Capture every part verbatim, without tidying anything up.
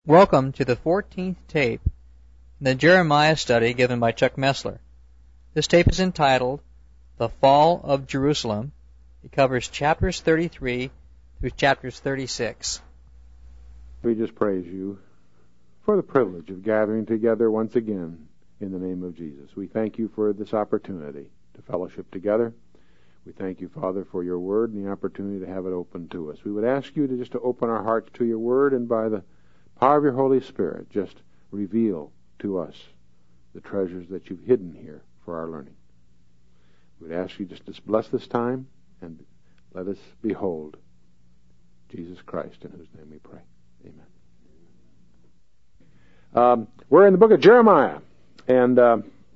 Welcome to the fourteenth tape in the Jeremiah study given by Chuck Messler. This tape is entitled The Fall of Jerusalem. It covers chapters thirty-three through chapters thirty-six. We just praise you for the privilege of gathering together once again in the name of Jesus. We thank you for this opportunity to fellowship together. We thank you, Father, for your word and the opportunity to have it open to us. We would ask you to just to open our hearts to your word, and by the power of your Holy Spirit, just reveal to us the treasures that you've hidden here for our learning. We would ask you just to bless this time and let us behold Jesus Christ, in whose name we pray. Amen. Um, we're in the book of Jeremiah, and uh,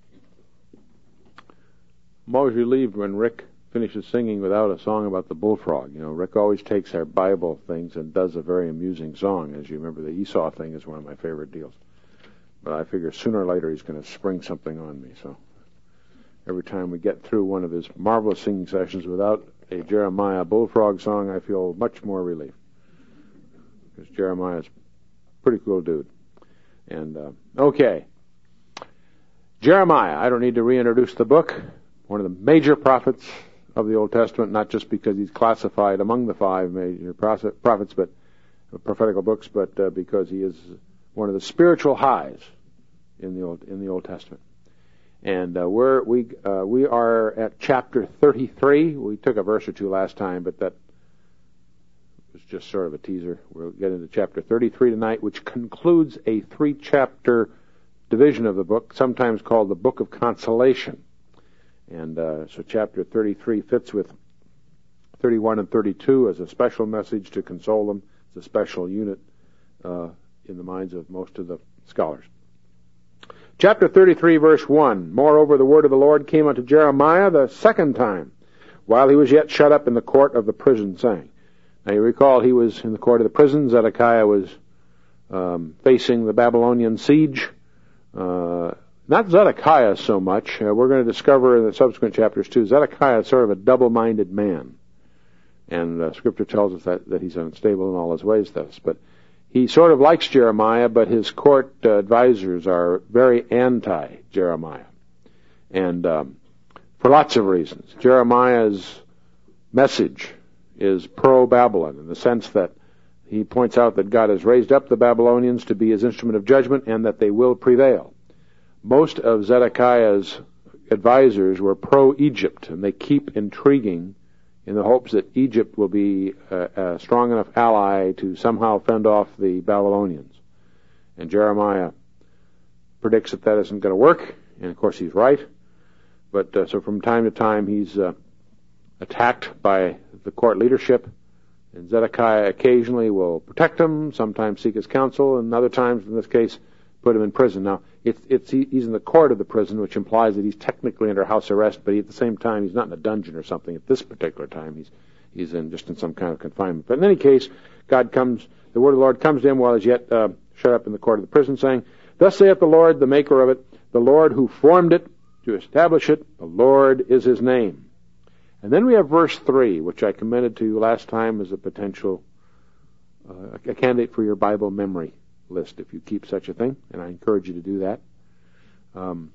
I'm always relieved when Rick finishes singing without a song about the bullfrog. You know, Rick always takes our Bible things and does a very amusing song. As you remember, the Esau thing is one of my favorite deals. But I figure sooner or later he's going to spring something on me. So every time we get through one of his marvelous singing sessions without a Jeremiah bullfrog song, I feel much more relief. Because Jeremiah's a pretty cool dude. And, uh, okay. Jeremiah, I don't need to reintroduce the book. One of the major prophets of the Old Testament, not just because he's classified among the five major prophets, but prophetical books, but uh, because he is one of the spiritual highs in the Old in the Old Testament. And uh, we're, we uh, we are at chapter thirty-three. We took a verse or two last time, but that was just sort of a teaser. We'll get into chapter thirty-three tonight, which concludes a three-chapter division of the book, sometimes called the Book of Consolation. And uh, so chapter thirty-three fits with thirty-one and thirty-two as a special message to console them. It's a special unit uh, in the minds of most of the scholars. Chapter thirty-three, verse one, Moreover, the word of the Lord came unto Jeremiah the second time, while he was yet shut up in the court of the prison, saying. Now you recall he was in the court of the prison. Zedekiah was um, facing the Babylonian siege. Uh, Not Zedekiah so much. Uh, we're going to discover in the subsequent chapters too, Zedekiah is sort of a double-minded man. And uh, Scripture tells us that, that he's unstable in all his ways, thus. But he sort of likes Jeremiah, but his court uh, advisors are very anti-Jeremiah. And um, for lots of reasons. Jeremiah's message is pro-Babylon in the sense that he points out that God has raised up the Babylonians to be his instrument of judgment and that they will prevail. Most of Zedekiah's advisors were pro-Egypt, and they keep intriguing in the hopes that Egypt will be a, a strong enough ally to somehow fend off the Babylonians. And Jeremiah predicts that that isn't going to work, and of course he's right. But uh, so from time to time he's uh, attacked by the court leadership, and Zedekiah occasionally will protect him, sometimes seek his counsel, and other times, in this case, put him in prison. Now, it's, it's, he's in the court of the prison, which implies that he's technically under house arrest, but at the same time, he's not in a dungeon or something. At this particular time, he's he's in just in some kind of confinement. But in any case, God comes, the word of the Lord comes to him while he's yet uh, shut up in the court of the prison, saying, Thus saith the Lord, the maker of it, the Lord who formed it to establish it, the Lord is his name. And then we have verse three, which I commended to you last time as a potential uh, a candidate for your Bible memory list, if you keep such a thing, and I encourage you to do that um,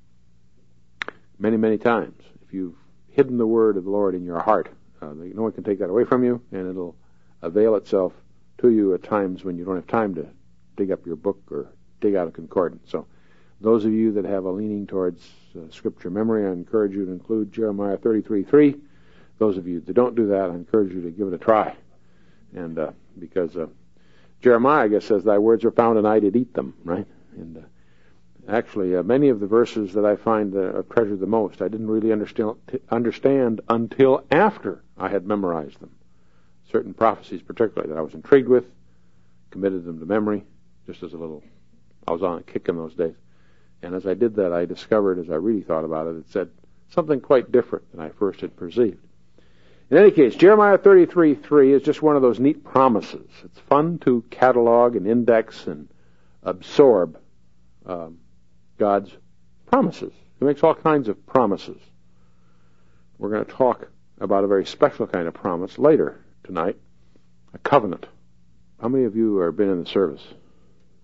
many, many times. If you've hidden the word of the Lord in your heart, uh, no one can take that away from you, and it'll avail itself to you at times when you don't have time to dig up your book or dig out a concordance. So those of you that have a leaning towards uh, scripture memory, I encourage you to include Jeremiah thirty-three three. Those of you that don't do that, I encourage you to give it a try, and uh, because uh, Jeremiah, I guess, says, Thy words are found and I did eat them, right? And uh, actually, uh, many of the verses that I find uh, treasured the most, I didn't really understand, understand until after I had memorized them. Certain prophecies particularly that I was intrigued with, committed them to memory, just as a little, I was on a kick in those days. And as I did that, I discovered, as I really thought about it, it said something quite different than I first had perceived. In any case, Jeremiah thirty-three three is just one of those neat promises. It's fun to catalog and index and absorb um, God's promises. He makes all kinds of promises. We're going to talk about a very special kind of promise later tonight, a covenant. How many of you have been in the service?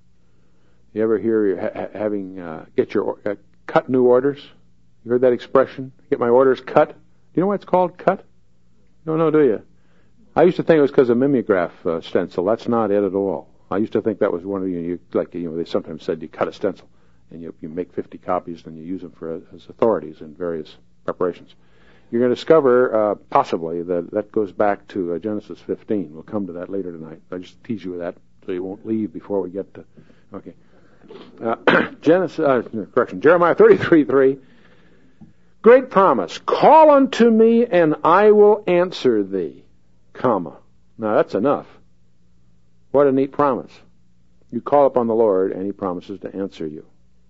You ever hear ha- having uh, get your uh, cut new orders? You heard that expression? Get my orders cut. Do you know why it's called cut? You don't know, do you? I used to think it was because of mimeograph uh, stencil. That's not it at all. I used to think that was one of you, you like you know they sometimes said you cut a stencil and you you make fifty copies and you use them for as authorities in various preparations. You're going to discover uh, possibly that that goes back to uh, Genesis fifteen. We'll come to that later tonight. I just tease you with that so you won't leave before we get to. Okay. Uh, Genesis, uh, correction, Jeremiah thirty-three three. Great promise. Call unto me and I will answer thee, comma. Now that's enough. What a neat promise. You call upon the Lord and he promises to answer you.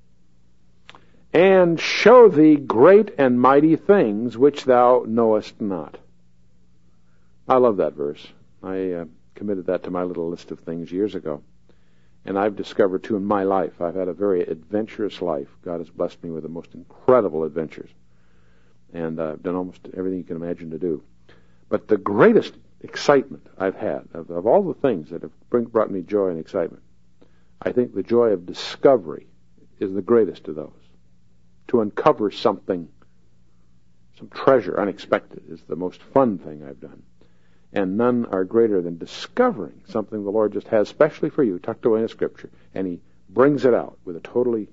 And show thee great and mighty things which thou knowest not. I love that verse. I uh, committed that to my little list of things years ago. And I've discovered, too, in my life, I've had a very adventurous life. God has blessed me with the most incredible adventures. And uh, I've done almost everything you can imagine to do. But the greatest excitement I've had, of, of all the things that have bring, brought me joy and excitement, I think the joy of discovery is the greatest of those. To uncover something, some treasure, unexpected, is the most fun thing I've done. And none are greater than discovering something the Lord just has specially for you, tucked away in Scripture, and He brings it out with a totally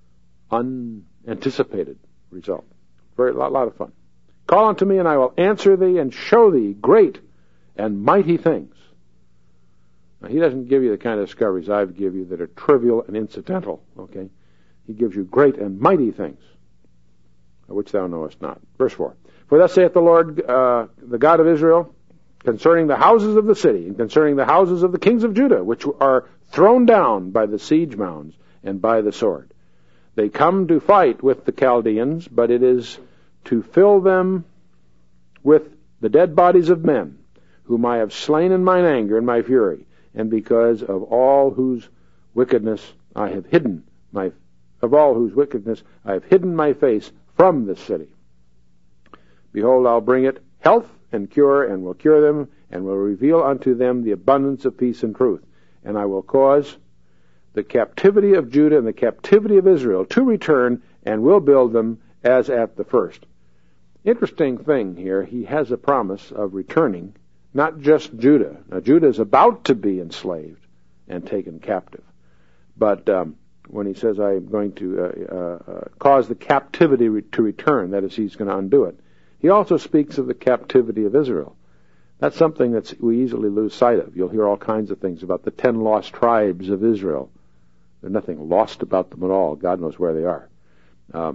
unanticipated result. Very lot, lot of fun. Call unto me, and I will answer thee, and show thee great and mighty things. Now, He doesn't give you the kind of discoveries I give you that are trivial and incidental, okay? He gives you great and mighty things, which thou knowest not. Verse four. For thus saith the Lord, uh, the God of Israel, concerning the houses of the city, and concerning the houses of the kings of Judah, which are thrown down by the siege mounds and by the sword. They come to fight with the Chaldeans, but it is to fill them with the dead bodies of men, whom I have slain in mine anger and my fury, and because of all whose wickedness I have hidden my of all whose wickedness I have hidden my face from this city. Behold, I'll bring it health and cure, and will cure them, and will reveal unto them the abundance of peace and truth. And I will cause the captivity of Judah and the captivity of Israel to return, and will build them as at the first. Interesting thing here, he has a promise of returning, not just Judah. Now, Judah is about to be enslaved and taken captive. But um, when he says, I'm going to uh, uh, cause the captivity re- to return, that is, he's going to undo it, he also speaks of the captivity of Israel. That's something that we easily lose sight of. You'll hear all kinds of things about the ten lost tribes of Israel. There's nothing lost about them at all. God knows where they are. Um,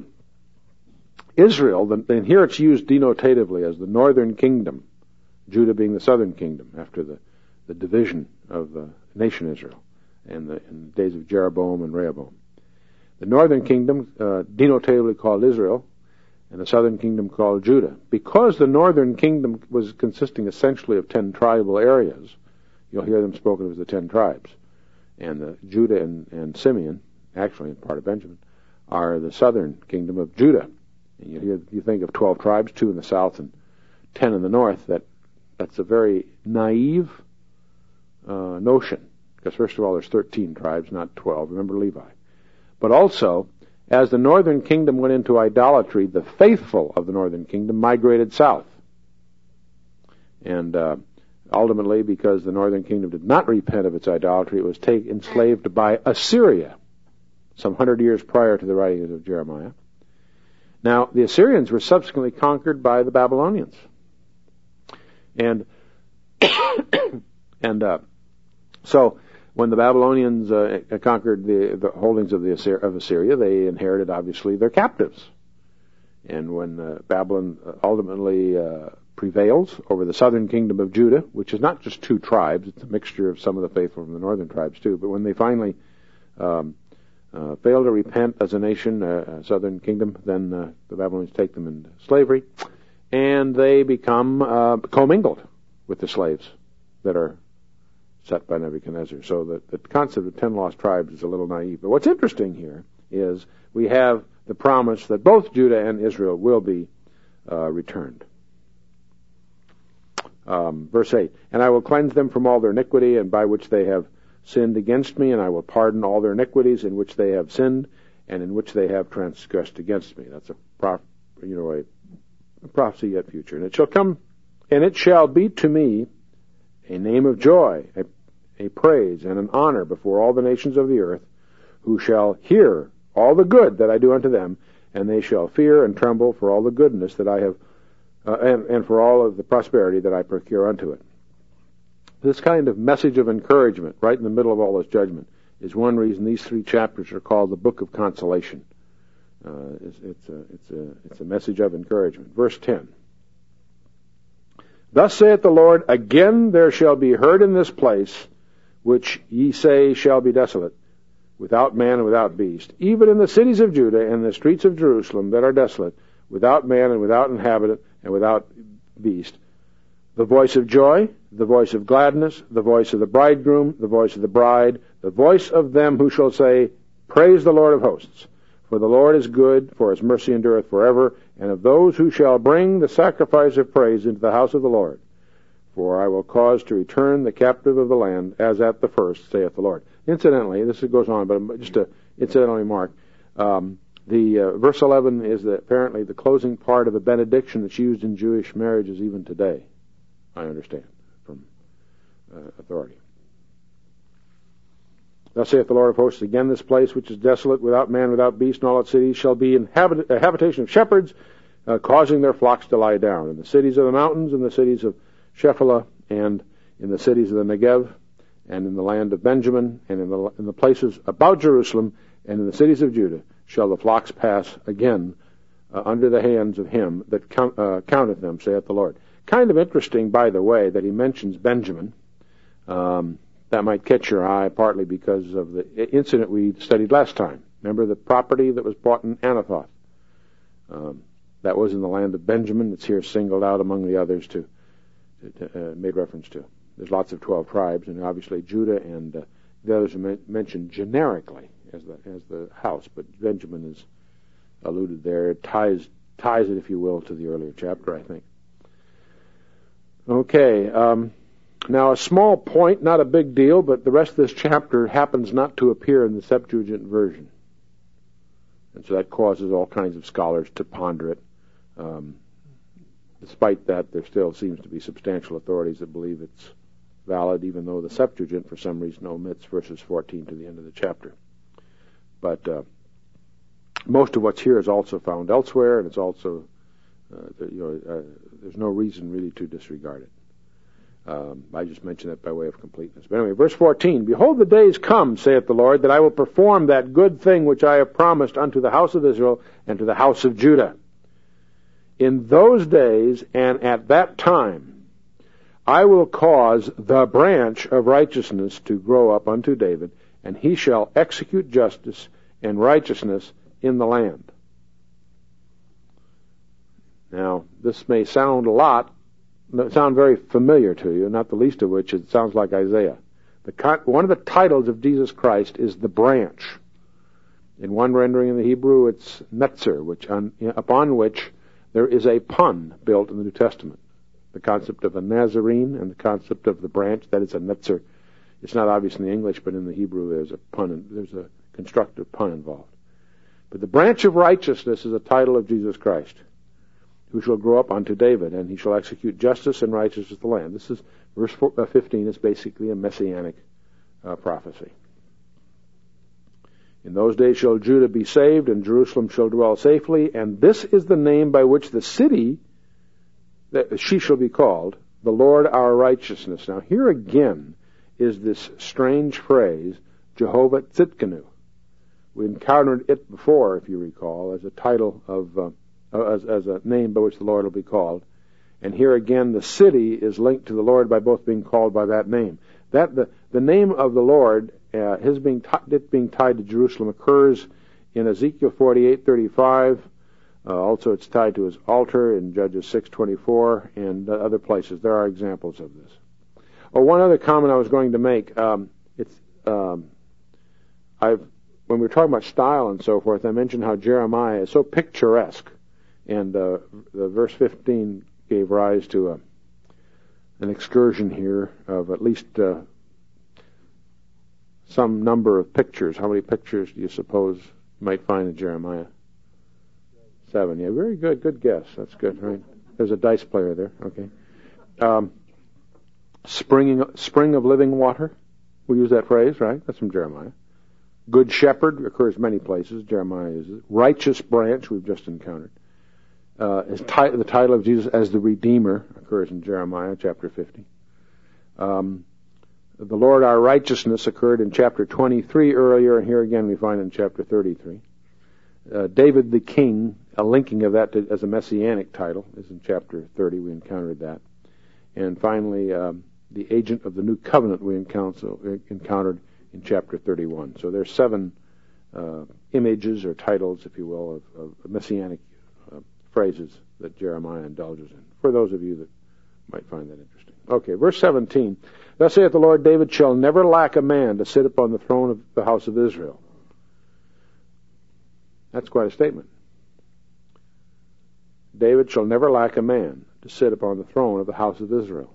Israel, and here it's used denotatively as the northern kingdom, Judah being the southern kingdom after the, the division of the nation Israel in the, in the days of Jeroboam and Rehoboam. The northern kingdom, uh, denotatively called Israel, and the southern kingdom called Judah. Because the northern kingdom was consisting essentially of ten tribal areas, you'll hear them spoken of as the ten tribes. And the Judah and, and Simeon, actually in part of Benjamin, are the southern kingdom of Judah. And you hear, you think of twelve tribes, two in the south and ten in the north. That that's a very naive uh, notion, because first of all, there's thirteen tribes, not twelve. Remember Levi. But also, as the northern kingdom went into idolatry, the faithful of the northern kingdom migrated south. And uh, ultimately, because the northern kingdom did not repent of its idolatry, it was take, enslaved by Assyria some hundred years prior to the writings of Jeremiah. Now, the Assyrians were subsequently conquered by the Babylonians. And and uh, so when the Babylonians uh, conquered the, the holdings of, the Assyria, of Assyria, they inherited, obviously, their captives. And when uh, Babylon ultimately uh, prevails over the southern kingdom of Judah, which is not just two tribes, it's a mixture of some of the faithful from the northern tribes too, but when they finally um, uh, fail to repent as a nation, uh, southern kingdom, then uh, the Babylonians take them into slavery, and they become uh, commingled with the slaves that are set by Nebuchadnezzar. So the, the concept of ten lost tribes is a little naive. But what's interesting here is we have the promise that both Judah and Israel will be uh, returned. Um, verse eight, and I will cleanse them from all their iniquity, and by which they have sinned against me, and I will pardon all their iniquities in which they have sinned and in which they have transgressed against me. That's a prof, you know, a, a prophecy yet future. And it shall come, and it shall be to me a name of joy, a, a praise and an honor before all the nations of the earth, who shall hear all the good that I do unto them, and they shall fear and tremble for all the goodness that I have, uh, and, and for all of the prosperity that I procure unto it. This kind of message of encouragement, right in the middle of all this judgment, is one reason these three chapters are called the Book of Consolation. Uh, it's, it's, a, it's, a, it's a message of encouragement. Verse ten. Thus saith the Lord, again there shall be heard in this place, which ye say shall be desolate, without man and without beast, even in the cities of Judah and the streets of Jerusalem that are desolate, without man and without inhabitant and without beast, the voice of joy, the voice of gladness, the voice of the bridegroom, the voice of the bride, the voice of them who shall say, Praise the Lord of hosts. For the Lord is good, for his mercy endureth forever, and of those who shall bring the sacrifice of praise into the house of the Lord. For I will cause to return the captive of the land, as at the first, saith the Lord. Incidentally, this goes on, but just a incidental remark. Um, the uh, verse eleven is the, apparently the closing part of a benediction that's used in Jewish marriages even today, I understand, from uh, authority. Thus saith the Lord of hosts, again this place which is desolate, without man, without beast, and all its cities, shall be inhabit- a habitation of shepherds, uh, causing their flocks to lie down. In the cities of the mountains, in the cities of Shephelah, and in the cities of the Negev, and in the land of Benjamin, and in the, in the places about Jerusalem, and in the cities of Judah, shall the flocks pass again uh, under the hands of him that count, uh, counteth them, saith the Lord. Kind of interesting, by the way, that he mentions Benjamin. Um, that might catch your eye, partly because of the incident we studied last time. Remember the property that was bought in Anathoth? Um, that was in the land of Benjamin. It's here singled out among the others to, to, to uh, made reference to. There's lots of twelve tribes, and obviously Judah and uh, the others are mentioned generically as the as the house, but Benjamin is alluded there. It ties ties it, if you will, to the earlier chapter, I think. Okay, um, now a small point, not a big deal, but the rest of this chapter happens not to appear in the Septuagint version, and so that causes all kinds of scholars to ponder it. Um, despite that, there still seems to be substantial authorities that believe it's valid, even though the Septuagint, for some reason, omits verses fourteen to the end of the chapter. But uh, most of what's here is also found elsewhere, and it's also, uh, the, you know, uh, there's no reason really to disregard it. Um, I just mention it by way of completeness. But anyway, verse fourteen, Behold, the days come, saith the Lord, that I will perform that good thing which I have promised unto the house of Israel and to the house of Judah. In those days and at that time, I will cause the branch of righteousness to grow up unto David, and he shall execute justice and righteousness in the land. Now, this may sound a lot, sound very familiar to you, not the least of which it sounds like Isaiah. The, one of the titles of Jesus Christ is the branch. In one rendering in the Hebrew, it's Netzer, which on, upon which there is a pun built in the New Testament. The concept of a Nazarene and the concept of the branch, that is a netzer. It's not obvious in the English, but in the Hebrew there's a pun, there's a constructive pun involved. But the branch of righteousness is a title of Jesus Christ, who shall grow up unto David, and he shall execute justice and righteousness in the land. This is, verse fifteen is basically a messianic uh, prophecy. In those days shall Judah be saved, and Jerusalem shall dwell safely, and this is the name by which the city that she shall be called, the Lord our righteousness. Now here again is this strange phrase, Jehovah Tzidkenu. We encountered it before, if you recall, as a title of, uh, as, as a name by which the Lord will be called. And here again the city is linked to the Lord by both being called by that name. That the, the name of the Lord, uh, his being t- it being tied to Jerusalem, occurs in Ezekiel forty-eight thirty-five. Uh, also, it's tied to his altar in Judges six twenty-four and uh, other places. There are examples of this. Oh, one other comment I was going to make. Um, it's um, I've when we were talking about style and so forth, I mentioned how Jeremiah is so picturesque, and uh, the verse fifteen gave rise to a, an excursion here of at least uh, some number of pictures. How many pictures do you suppose you might find in Jeremiah? Seven. Yeah, very good. Good guess. That's good, right? There's a dice player there. Okay. Um, springing, spring of living water. We use that phrase, right? That's from Jeremiah. Good shepherd occurs many places. Jeremiah uses it. Righteous branch, we've just encountered. Uh, as ti- the title of Jesus as the Redeemer occurs in Jeremiah chapter fifty. Um, the Lord our righteousness occurred in chapter twenty-three earlier, and here again we find it in chapter thirty-three. Uh, David the King, a linking of that to, as a messianic title, is in chapter thirty. We encountered that. And finally, um, the agent of the new covenant we encounter, encountered in chapter thirty-one. So there's seven uh, images or titles, if you will, of, of messianic uh, phrases that Jeremiah indulges in, for those of you that might find that interesting. Okay, verse seventeen. Thus saith the Lord, David shall never lack a man to sit upon the throne of the house of Israel. That's quite a statement. David shall never lack a man to sit upon the throne of the house of Israel.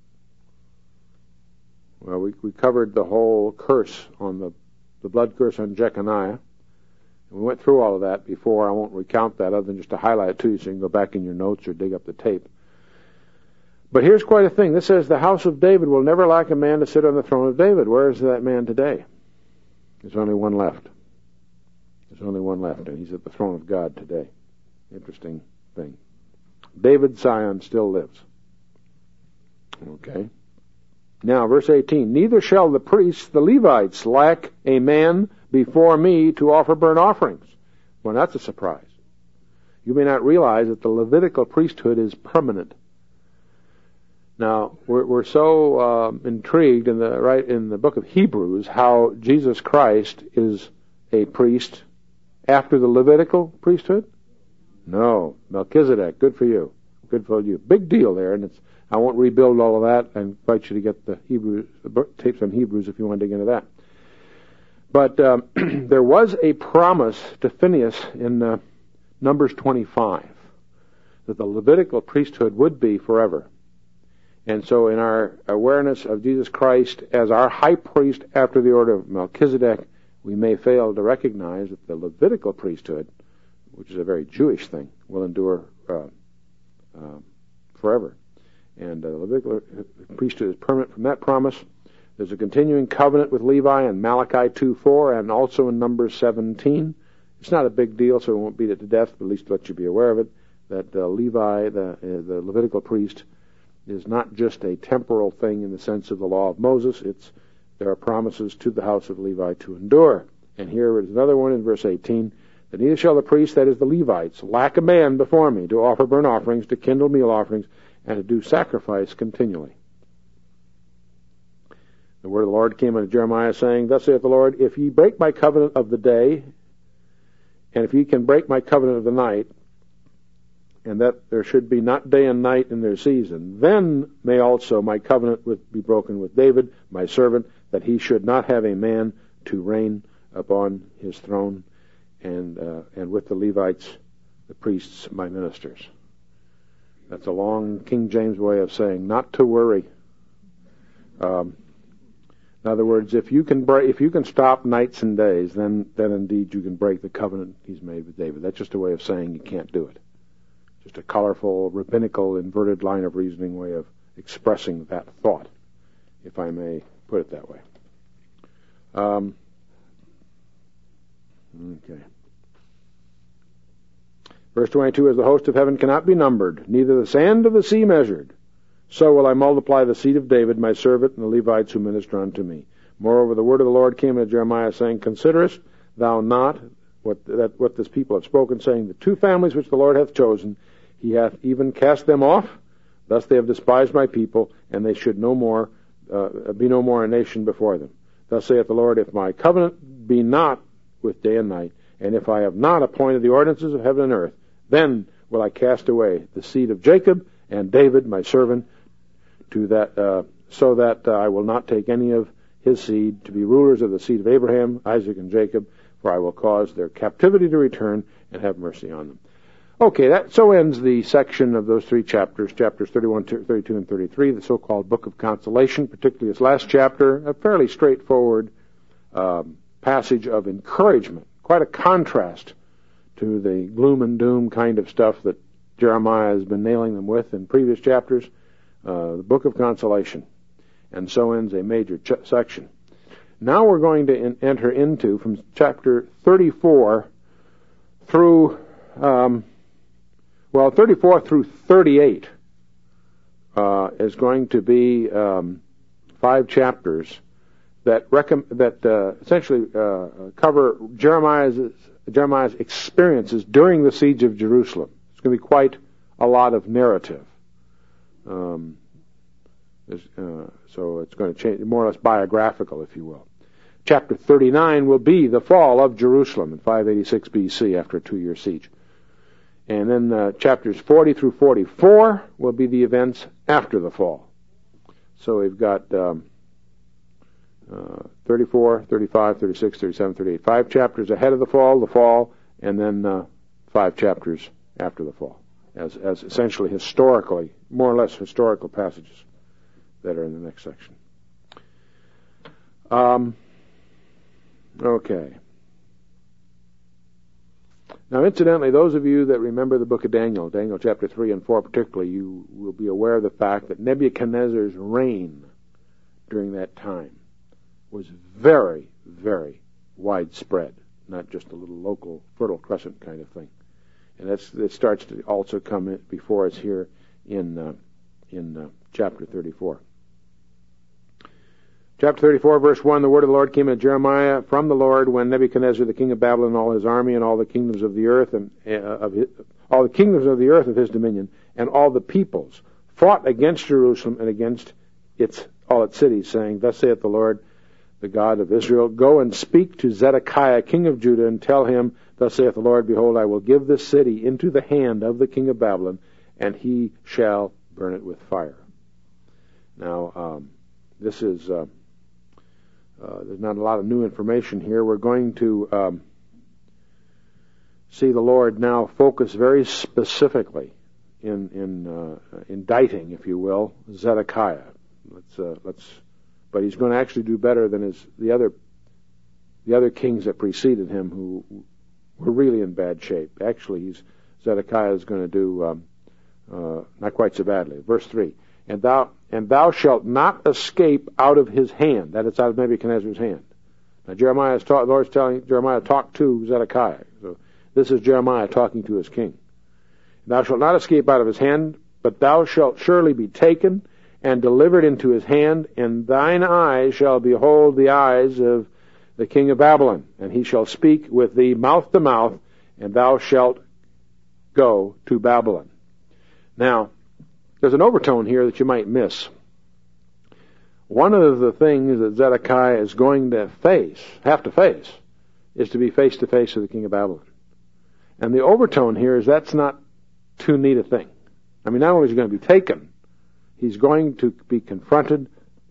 Well, we, we covered the whole curse on the, the blood curse on Jeconiah. And we went through all of that before. I won't recount that other than just to highlight it to you so you can go back in your notes or dig up the tape. But here's quite a thing. This says, the house of David will never lack a man to sit on the throne of David. Where is that man today? There's only one left. There's only one left, and he's at the throne of God today. Interesting thing. David Zion still lives. Okay. Now, verse eighteen. Neither shall the priests, the Levites, lack a man before me to offer burnt offerings. Well, that's a surprise. You may not realize that the Levitical priesthood is permanent. Now, we're, we're so uh, intrigued in the right in the book of Hebrews how Jesus Christ is a priest after the Levitical priesthood. No, Melchizedek. Good for you. Good for you. Big deal there, and it's. I won't rebuild all of that. I invite you to get the Hebrews the tapes on Hebrews if you want to dig into that. But um, there was a promise to Phinehas in uh, Numbers twenty-five that the Levitical priesthood would be forever. And so in our awareness of Jesus Christ as our high priest after the order of Melchizedek, we may fail to recognize that the Levitical priesthood, which is a very Jewish thing, will endure uh, uh, forever. And the Levitical priesthood is permanent from that promise. There's a continuing covenant with Levi in Malachi two four and also in Numbers seventeen. It's not a big deal, so we won't beat it to death, but at least let you be aware of it, that uh, Levi, the, uh, the Levitical priest, is not just a temporal thing in the sense of the law of Moses. It's there are promises to the house of Levi to endure. And here is another one in verse eighteen. That neither shall the priests, that is the Levites, lack a man before me to offer burnt offerings, to kindle meal offerings, and to do sacrifice continually. The word of the Lord came unto Jeremiah, saying, Thus saith the Lord, if ye break my covenant of the day, and if ye can break my covenant of the night, and that there should be not day and night in their season, then may also my covenant with, be broken with David, my servant, that he should not have a man to reign upon his throne, and uh, and with the Levites, the priests, my ministers. That's a long King James way of saying not to worry. Um, in other words, if you can break, if you can stop nights and days, then then indeed you can break the covenant he's made with David. That's just a way of saying you can't do it. Just a colorful, rabbinical, inverted line of reasoning way of expressing that thought, if I may put it that way. Um, okay. Verse twenty-two, as the host of heaven cannot be numbered, neither the sand of the sea measured, so will I multiply the seed of David, my servant, and the Levites who minister unto me. Moreover, the word of the Lord came unto Jeremiah, saying, Considerest thou not what, that, what this people have spoken, saying, the two families which the Lord hath chosen, he hath even cast them off. Thus they have despised my people, and they should no more uh, be no more a nation before them. Thus saith the Lord, if my covenant be not with day and night, and if I have not appointed the ordinances of heaven and earth, then will I cast away the seed of Jacob and David, my servant, to that, uh, so that uh, I will not take any of his seed to be rulers of the seed of Abraham, Isaac, and Jacob, for I will cause their captivity to return and have mercy on them. Okay, that so ends the section of those three chapters, chapters thirty-one, thirty-two, and thirty-three, the so-called Book of Consolation, particularly its last chapter, a fairly straightforward um, passage of encouragement, quite a contrast to the gloom and doom kind of stuff that Jeremiah has been nailing them with in previous chapters. Uh, the book of consolation. And so ends a major ch- section. Now we're going to in- enter into, from chapter thirty-four through, um, well, thirty-four through thirty-eight uh, is going to be um, five chapters that recom- that uh, essentially uh, cover Jeremiah's Jeremiah's experiences during the siege of Jerusalem. It's going to be quite a lot of narrative. Um, uh, so it's going to change, more or less biographical, if you will. Chapter thirty-nine will be the fall of Jerusalem in five eighty-six B C after a two-year siege. And then uh, chapters forty through forty-four will be the events after the fall. So we've got um, uh, thirty-four, thirty-five, thirty-six, thirty-seven, thirty-eight. Five chapters ahead of the fall, the fall, and then uh, five chapters after the fall, as as essentially historically, more or less historical passages that are in the next section. Um, okay. Now, incidentally, those of you that remember the book of Daniel, Daniel chapter three and four particularly, you will be aware of the fact that Nebuchadnezzar's reign during that time was very, very widespread, not just a little local Fertile Crescent kind of thing. And that's, that starts to also come in before us here in uh, in uh, chapter thirty-four. Chapter thirty-four, verse one, the word of the Lord came to Jeremiah from the Lord when Nebuchadnezzar, the king of Babylon, and all his army, and all the kingdoms of the earth, and uh, of his, all the kingdoms of the earth of his dominion, and all the peoples fought against Jerusalem and against its all its cities, saying, thus saith the Lord, the God of Israel, go and speak to Zedekiah, king of Judah, and tell him, thus saith the Lord, behold, I will give this city into the hand of the king of Babylon, and he shall burn it with fire. Now, um, this is... Uh, Uh, there's not a lot of new information here. We're going to um, see the Lord now focus very specifically in in uh, indicting, if you will, Zedekiah. Let's uh, let's, but he's going to actually do better than his the other the other kings that preceded him, who were really in bad shape. Actually, he's Zedekiah is going to do um, uh, not quite so badly. Verse three. And thou and thou shalt not escape out of his hand. That is out of Nebuchadnezzar's hand. Now Jeremiah is ta- the Lord's telling Jeremiah, talk to Zedekiah. So this is Jeremiah talking to his king. Thou shalt not escape out of his hand, but thou shalt surely be taken and delivered into his hand, and thine eyes shall behold the eyes of the king of Babylon, and he shall speak with thee mouth to mouth, and thou shalt go to Babylon. Now, there's an overtone here that you might miss. One of the things that Zedekiah is going to face, have to face, is to be face to face with the king of Babylon. And the overtone here is that's not too neat a thing. I mean, not only is he going to be taken, he's going to be confronted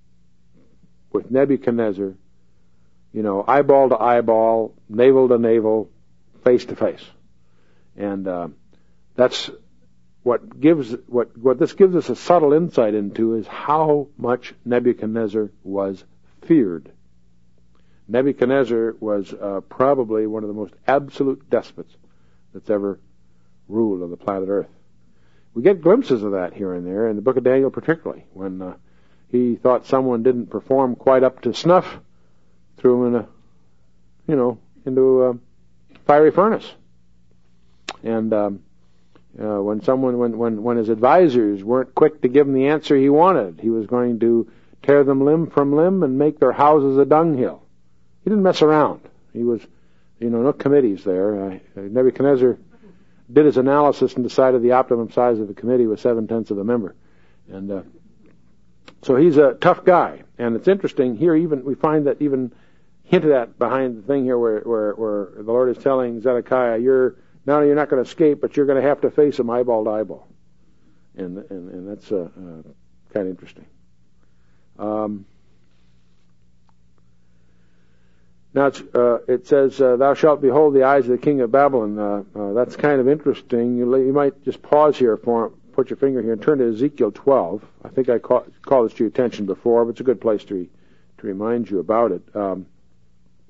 with Nebuchadnezzar, you know, eyeball to eyeball, navel to navel, face to face. And uh, that's what gives what what this gives us a subtle insight into is how much Nebuchadnezzar was feared. Nebuchadnezzar was uh, probably one of the most absolute despots that's ever ruled on the planet Earth. We get glimpses of that here and there in the book of Daniel, particularly when uh, he thought someone didn't perform quite up to snuff, threw him in a, you know, into a fiery furnace. And um, uh, when someone, when, when when his advisors weren't quick to give him the answer he wanted, he was going to tear them limb from limb and make their houses a dunghill. He didn't mess around. He was, you know, no committees there. Uh, Nebuchadnezzar did his analysis and decided the optimum size of the committee was seven-tenths of a member. And uh, so he's a tough guy. And it's interesting here, even we find that even hinted at behind the thing here where, where, where the Lord is telling Zedekiah, you're not only you're not going to escape, but you're going to have to face him eyeball to eyeball. And, and, and that's uh, uh, kind of interesting. Um, Now it's, uh, it says, uh, "Thou shalt behold the eyes of the king of Babylon." Uh, uh, that's kind of interesting. You, you might just pause here for put your finger here and turn to Ezekiel twelve. I think I call, called this to your attention before, but it's a good place to re, to remind you about it. Um,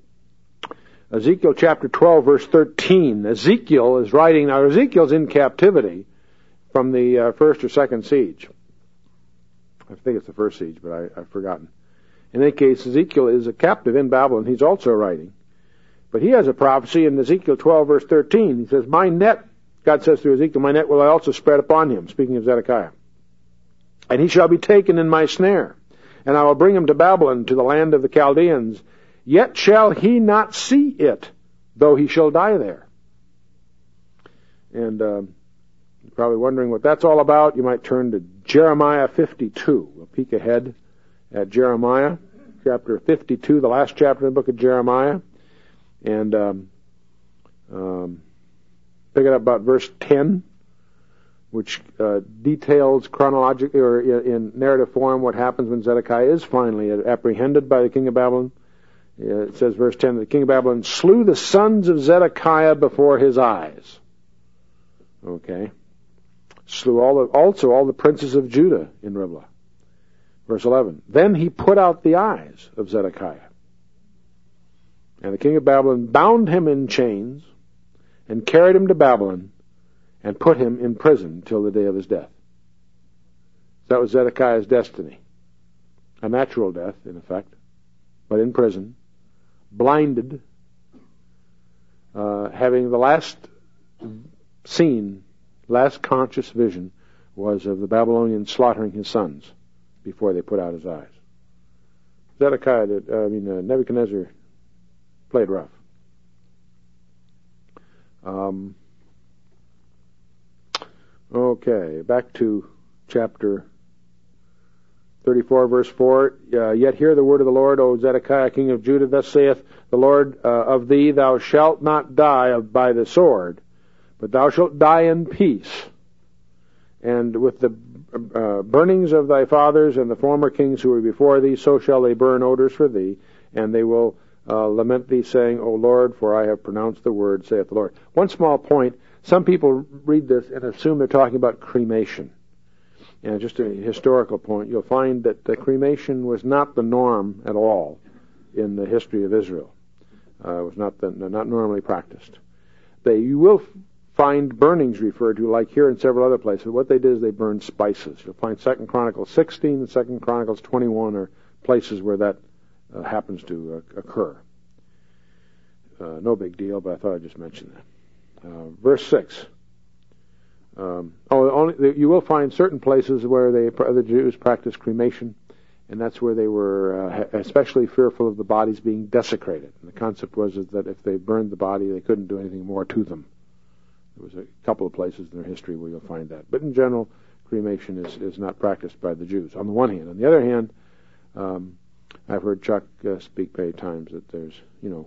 Ezekiel chapter twelve, verse thirteen. Ezekiel is writing, now Ezekiel's in captivity from the uh, first or second siege. I think it's the first siege, but I, I've forgotten. In any case, Ezekiel is a captive in Babylon. He's also writing. But he has a prophecy in Ezekiel twelve, verse thirteen. He says, my net, God says through Ezekiel, my net will I also spread upon him, speaking of Zedekiah. And he shall be taken in my snare, and I will bring him to Babylon, to the land of the Chaldeans. Yet shall he not see it, though he shall die there. And uh, you're probably wondering what that's all about. You might turn to Jeremiah fifty-two. We'll peek ahead at Jeremiah, chapter fifty-two, the last chapter in the book of Jeremiah. And um, um, pick it up about verse ten, which uh, details chronologically or in narrative form what happens when Zedekiah is finally apprehended by the king of Babylon. It says, verse ten, the king of Babylon slew the sons of Zedekiah before his eyes. Okay. Slew all the, also all the princes of Judah in Riblah. Verse eleven, then he put out the eyes of Zedekiah. And the king of Babylon bound him in chains and carried him to Babylon and put him in prison till the day of his death. That was Zedekiah's destiny. A natural death, in effect, but in prison, blinded, uh, having the last scene, last conscious vision was of the Babylonians slaughtering his sons before they put out his eyes. Zedekiah, did, uh, I mean, uh, Nebuchadnezzar played rough. Um, okay, back to chapter thirty-four, verse four. Uh, Yet hear the word of the Lord, O Zedekiah, king of Judah. Thus saith the Lord uh, of thee, thou shalt not die by the sword, but thou shalt die in peace. And with the uh, burnings of thy fathers and the former kings who were before thee, so shall they burn odors for thee, and they will uh, lament thee, saying, O Lord, for I have pronounced the word, saith the Lord. One small point, some people read this and assume they're talking about cremation. And just a historical point, you'll find that the cremation was not the norm at all in the history of Israel. Uh, it was not the, not normally practiced. They, you will find burnings referred to, like here and several other places. What they did is they burned spices. You'll find Second Chronicles sixteen and Second Chronicles twenty-one are places where that uh, happens to uh, occur. Uh, no big deal, but I thought I'd just mention that. Uh, verse six. Um, oh, only, you will find certain places where they, the Jews practiced cremation, and that's where they were uh, especially fearful of the bodies being desecrated. And the concept was is that if they burned the body, they couldn't do anything more to them. There was a couple of places in their history where you'll find that. But in general, cremation is, is not practiced by the Jews, on the one hand. On the other hand, um, I've heard Chuck uh, speak many times that there's, you know,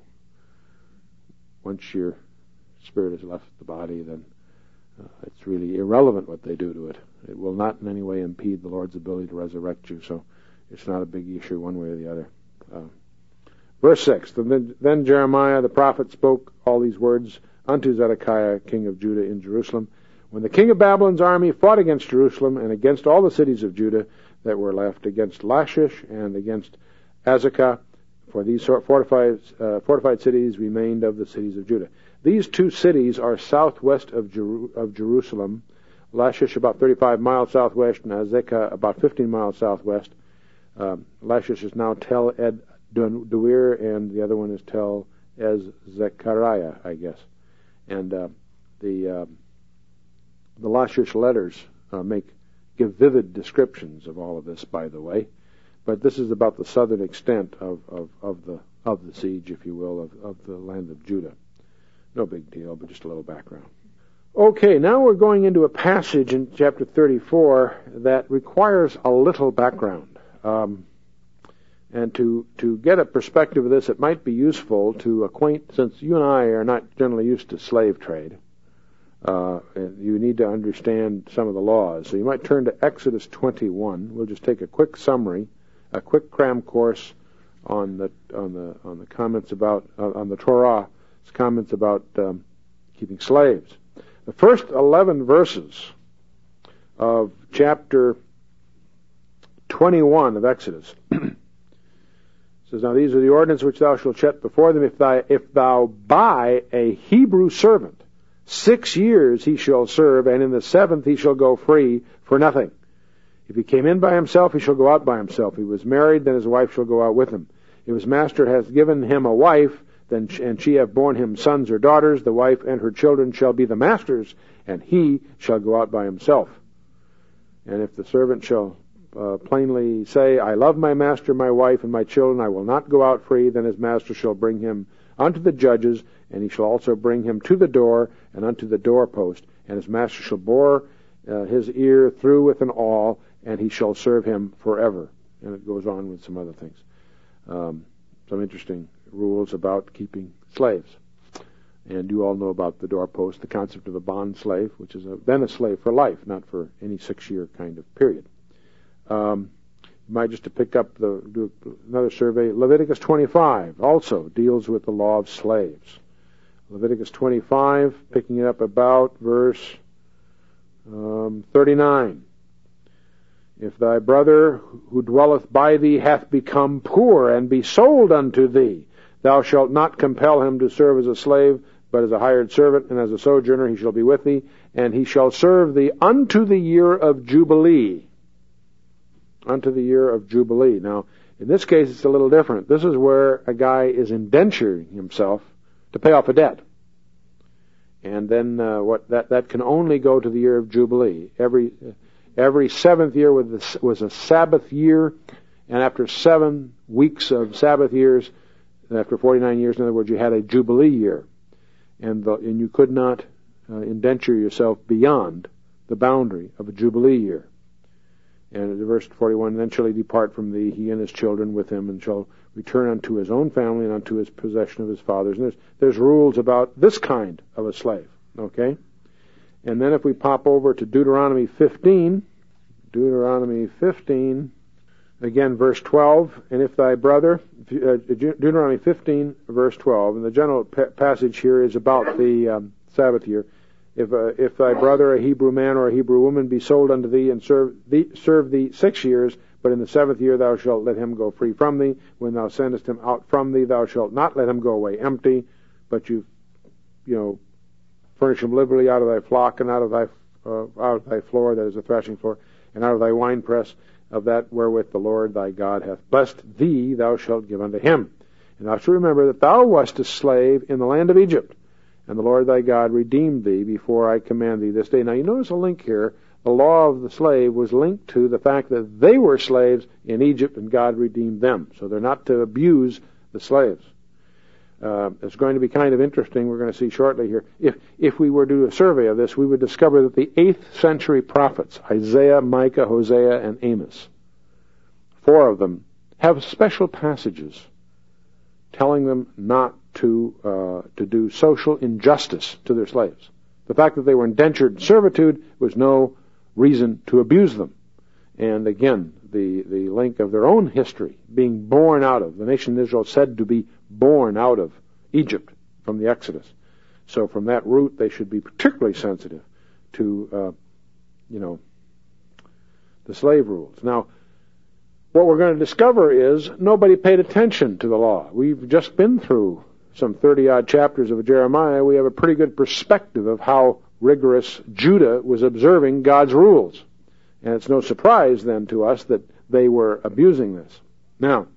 once your spirit has left the body, then Uh, it's really irrelevant what they do to it. It will not in any way impede the Lord's ability to resurrect you, so it's not a big issue one way or the other. Uh, verse six, then, then Jeremiah the prophet spoke all these words unto Zedekiah, king of Judah, in Jerusalem. When the king of Babylon's army fought against Jerusalem and against all the cities of Judah that were left, against Lachish and against Azekah, for these fortified, uh, fortified cities remained of the cities of Judah. These two cities are southwest of, Jeru- of Jerusalem. Lachish about thirty-five miles southwest, and Azekah about fifteen miles southwest. Um, Lachish is now Tel Ed Duir, and the other one is Tel Ez Zechariah, I guess. And uh, the uh, the Lachish letters uh, make give vivid descriptions of all of this, by the way. But this is about the southern extent of, of, of the of the siege, if you will, of, of the land of Judah. No big deal, but just a little background. Okay, now we're going into a passage in chapter thirty-four that requires a little background. Um, and to, to get a perspective of this, it might be useful to acquaint, since you and I are not generally used to slave trade, uh, you need to understand some of the laws. So you might turn to Exodus twenty-one. We'll just take a quick summary, a quick cram course on the on the on the comments about uh, on the Torah. Comments about um, keeping slaves. The first eleven verses of chapter twenty-one of Exodus It says, now these are the ordinances which thou shalt set before them. If thou, if thou buy a Hebrew servant, six years he shall serve, and in the seventh he shall go free for nothing. If he came in by himself, he shall go out by himself. If he was married, then his wife shall go out with him. If his master hath given him a wife, then and she have borne him sons or daughters, the wife and her children shall be the master's, and he shall go out by himself. And if the servant shall uh, plainly say, I love my master, my wife, and my children, I will not go out free, then his master shall bring him unto the judges, and he shall also bring him to the door and unto the doorpost, and his master shall bore uh, his ear through with an awl, and he shall serve him forever. And it goes on with some other things. Um, some interesting rules about keeping slaves. And you all know about the doorpost, the concept of a bond slave, which is a, then a slave for life, not for any six-year kind of period. Um, you might just to pick up the do another survey. Leviticus twenty-five also deals with the law of slaves. Leviticus twenty-five, picking it up about verse um, thirty-nine. If thy brother who dwelleth by thee hath become poor and be sold unto thee, thou shalt not compel him to serve as a slave, but as a hired servant, and as a sojourner he shall be with thee, and he shall serve thee unto the year of Jubilee. Unto the year of Jubilee. Now, in this case, it's a little different. This is where a guy is indenturing himself to pay off a debt. And then uh, what that, that can only go to the year of Jubilee. Every... Uh, Every seventh year was a Sabbath year, and after seven weeks of Sabbath years, after forty-nine years, in other words, you had a Jubilee year. And, the, and you could not uh, indenture yourself beyond the boundary of a Jubilee year. And verse forty-one, then shall he depart from thee, he and his children with him, and shall return unto his own family and unto his possession of his fathers. And there's, there's rules about this kind of a slave, okay? And then if we pop over to Deuteronomy fifteen, Deuteronomy fifteen, again verse twelve, and if thy brother, uh, Deuteronomy fifteen, verse twelve, and the general pa- passage here is about the um, Sabbath year. If uh, if thy brother, a Hebrew man or a Hebrew woman, be sold unto thee and serve thee, serve thee six years, but in the seventh year thou shalt let him go free from thee. When thou sendest him out from thee, thou shalt not let him go away empty, but you, you know, furnish him liberally out of thy flock and out of thy uh, out of thy floor, that is the threshing floor, and out of thy winepress of that wherewith the Lord thy God hath blessed thee, thou shalt give unto him. And thou shalt remember that thou wast a slave in the land of Egypt, and the Lord thy God redeemed thee before I command thee this day. Now you notice a link here. The law of the slave was linked to the fact that they were slaves in Egypt and God redeemed them. So they're not to abuse the slaves. Uh, it's going to be kind of interesting. We're going to see shortly here. If if we were to do a survey of this, we would discover that the eighth century prophets, Isaiah, Micah, Hosea, and Amos, four of them, have special passages telling them not to uh, to do social injustice to their slaves. The fact that they were indentured servitude was no reason to abuse them. And again, the, the link of their own history being born out of, the nation of Israel said to be born out of Egypt from the Exodus. So from that root, they should be particularly sensitive to, uh, you know, the slave rules. Now, what we're going to discover is nobody paid attention to the law. We've just been through some thirty-odd chapters of Jeremiah. We have a pretty good perspective of how rigorous Judah was observing God's rules. And it's no surprise then to us that they were abusing this. Now,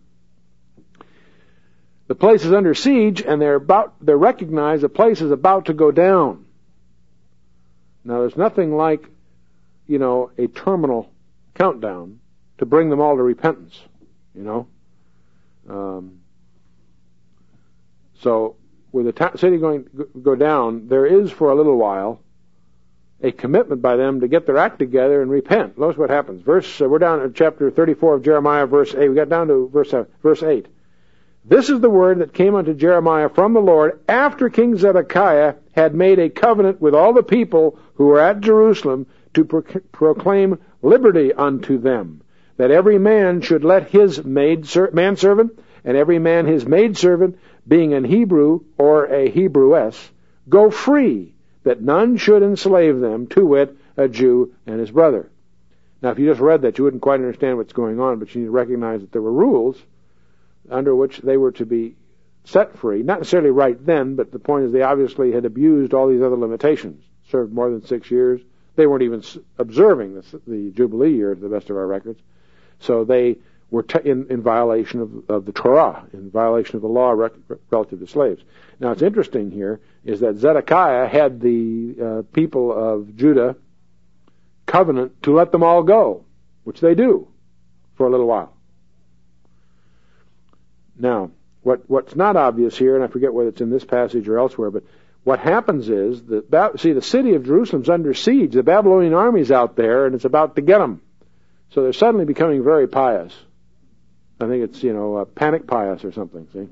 the place is under siege, and they're about, they recognize the place is about to go down. Now, there's nothing like, you know, a terminal countdown to bring them all to repentance, you know. Um, so, with the ta- city going to go down, there is for a little while a commitment by them to get their act together and repent. Notice what happens. Verse, uh, we're down at chapter thirty-four of Jeremiah, verse eight. We got down to verse uh, verse eight. This is the word that came unto Jeremiah from the Lord after King Zedekiah had made a covenant with all the people who were at Jerusalem to pro- proclaim liberty unto them, that every man should let his maid ser- manservant and every man his maidservant, being an Hebrew or a Hebrewess, go free, that none should enslave them, to wit, a Jew and his brother. Now, if you just read that, you wouldn't quite understand what's going on, but you need to recognize that there were rules under which they were to be set free. Not necessarily right then, but the point is they obviously had abused all these other limitations. Served more than six years. They weren't even observing the, the Jubilee year to the best of our records. So they were t- in, in violation of, of the Torah, in violation of the law rec- relative to slaves. Now, it's interesting here is that Zedekiah had the uh, people of Judah covenant to let them all go, which they do for a little while. Now, what what's not obvious here, and I forget whether it's in this passage or elsewhere, but what happens is that, see, the city of Jerusalem's under siege. The Babylonian army's out there, and it's about to get them. So they're suddenly becoming very pious. I think it's, you know, uh, panic pious or something, see?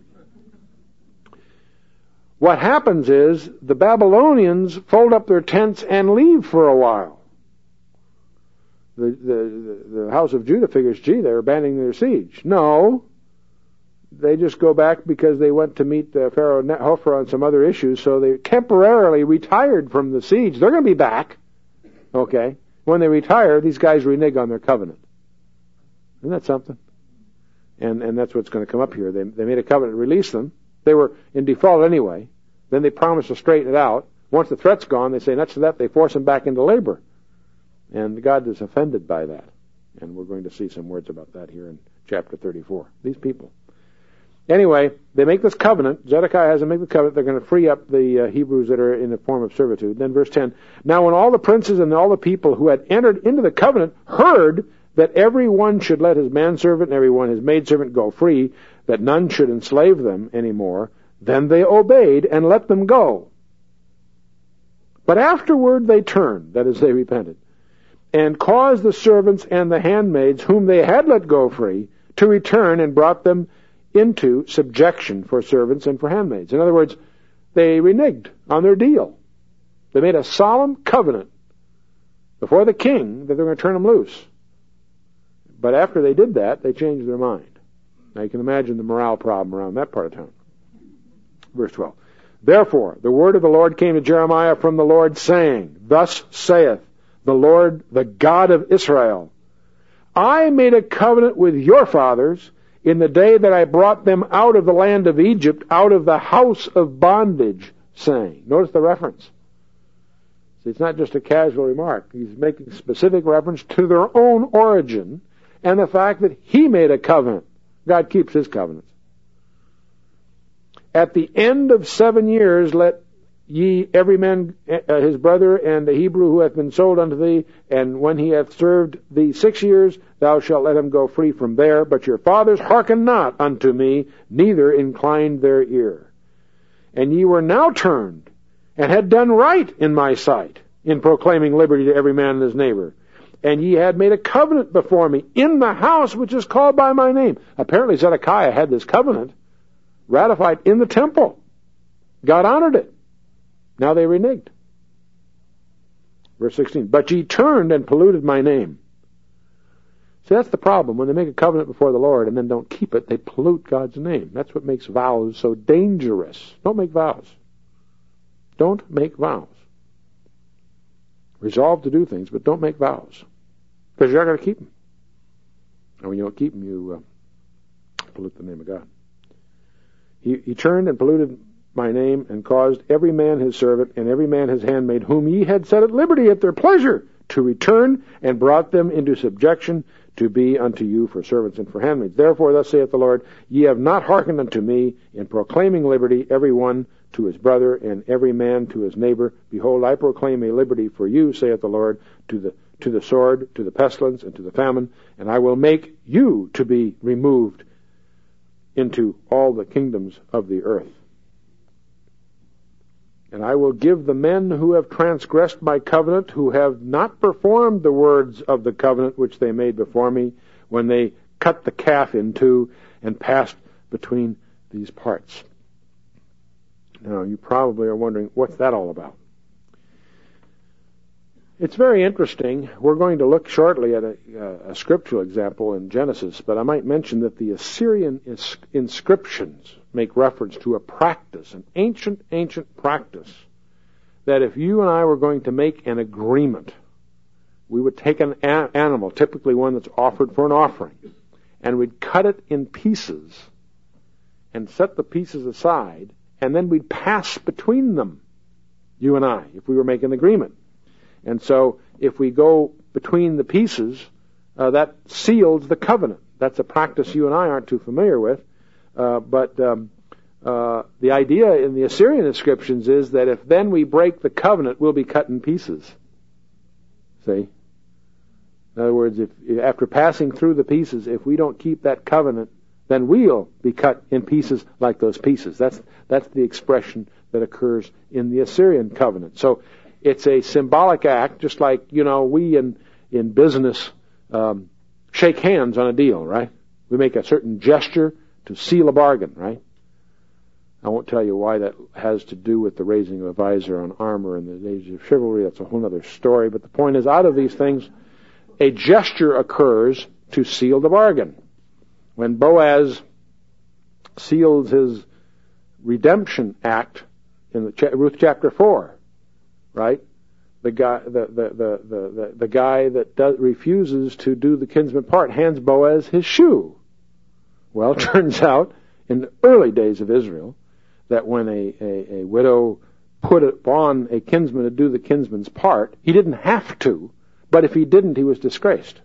What happens is the Babylonians fold up their tents and leave for a while. The, the, the house of Judah figures, gee, they're abandoning their siege. No. They just go back because they went to meet uh, Pharaoh Nehophra on some other issues, so they temporarily retired from the siege. They're going to be back. Okay? When they retire, these guys renege on their covenant. Isn't that something? And and that's what's going to come up here. They they made a covenant to release them. They were in default anyway. Then they promised to straighten it out. Once the threat's gone, they say next to that they force them back into labor. And God is offended by that. And we're going to see some words about that here in chapter thirty-four. These people. Anyway, they make this covenant. Zedekiah has them make the covenant. They're going to free up the uh, Hebrews that are in the form of servitude. Then verse ten. Now when all the princes and all the people who had entered into the covenant heard that every one should let his manservant and every one his maidservant go free, that none should enslave them any more, then they obeyed and let them go. But afterward they turned, that is, they repented, and caused the servants and the handmaids whom they had let go free to return and brought them into subjection for servants and for handmaids. In other words, they reneged on their deal. They made a solemn covenant before the king that they're going to turn them loose. But after they did that, they changed their mind. Now you can imagine the morale problem around that part of town. Verse twelve. Therefore, the word of the Lord came to Jeremiah from the Lord, saying, Thus saith the Lord, the God of Israel, I made a covenant with your fathers in the day that I brought them out of the land of Egypt, out of the house of bondage, saying. Notice the reference. See, it's not just a casual remark. He's making specific reference to their own origin and the fact that he made a covenant. God keeps his covenants. At the end of seven years, let ye every man uh, his brother and the Hebrew who hath been sold unto thee, and when he hath served thee six years, thou shalt let him go free from there. But your fathers hearkened not unto me, neither inclined their ear. And ye were now turned, and had done right in my sight, in proclaiming liberty to every man and his neighbor. And ye had made a covenant before me in the house which is called by my name. Apparently Zedekiah had this covenant ratified in the temple. God honored it. Now they reneged. Verse sixteen. But ye turned and polluted my name. See, that's the problem. When they make a covenant before the Lord and then don't keep it, they pollute God's name. That's what makes vows so dangerous. Don't make vows. Don't make vows. Resolve to do things, but don't make vows. Because you're not going to keep them. And when you don't keep them, you uh, pollute the name of God. He, he turned and polluted my name, and caused every man his servant and every man his handmaid, whom ye had set at liberty at their pleasure, to return, and brought them into subjection to be unto you for servants and for handmaids. Therefore, thus saith the Lord, ye have not hearkened unto me in proclaiming liberty, every one to his brother, and every man to his neighbor. Behold, I proclaim a liberty for you, saith the Lord, to the to the sword, to the pestilence, and to the famine, and I will make you to be removed into all the kingdoms of the earth. And I will give the men who have transgressed my covenant, who have not performed the words of the covenant which they made before me, when they cut the calf in two and passed between these parts. Now, you probably are wondering, what's that all about? It's very interesting. We're going to look shortly at a, a scriptural example in Genesis, but I might mention that the Assyrian is, inscriptions make reference to a practice, an ancient, ancient practice, that if you and I were going to make an agreement, we would take an a- animal, typically one that's offered for an offering, and we'd cut it in pieces and set the pieces aside, and then we'd pass between them, you and I, if we were making an agreement. And so if we go between the pieces, uh, that seals the covenant. That's a practice you and I aren't too familiar with. Uh, but um, uh, the idea in the Assyrian inscriptions is that if then we break the covenant, we'll be cut in pieces. See? In other words, if after passing through the pieces, if we don't keep that covenant, then we'll be cut in pieces like those pieces. That's that's the expression that occurs in the Assyrian covenant. So it's a symbolic act, just like, you know, we in in business um, shake hands on a deal, right? We make a certain gesture to seal a bargain, right? I won't tell you why that has to do with the raising of a visor on armor in the days of chivalry. That's a whole other story. But the point is, out of these things, a gesture occurs to seal the bargain. When Boaz seals his redemption act in the Ruth chapter four, right? The guy, the the the the, the, the guy that does, refuses to do the kinsman part hands Boaz his shoe. Well, it turns out in the early days of Israel that when a, a, a widow put upon a kinsman to do the kinsman's part, he didn't have to, but if he didn't, he was disgraced.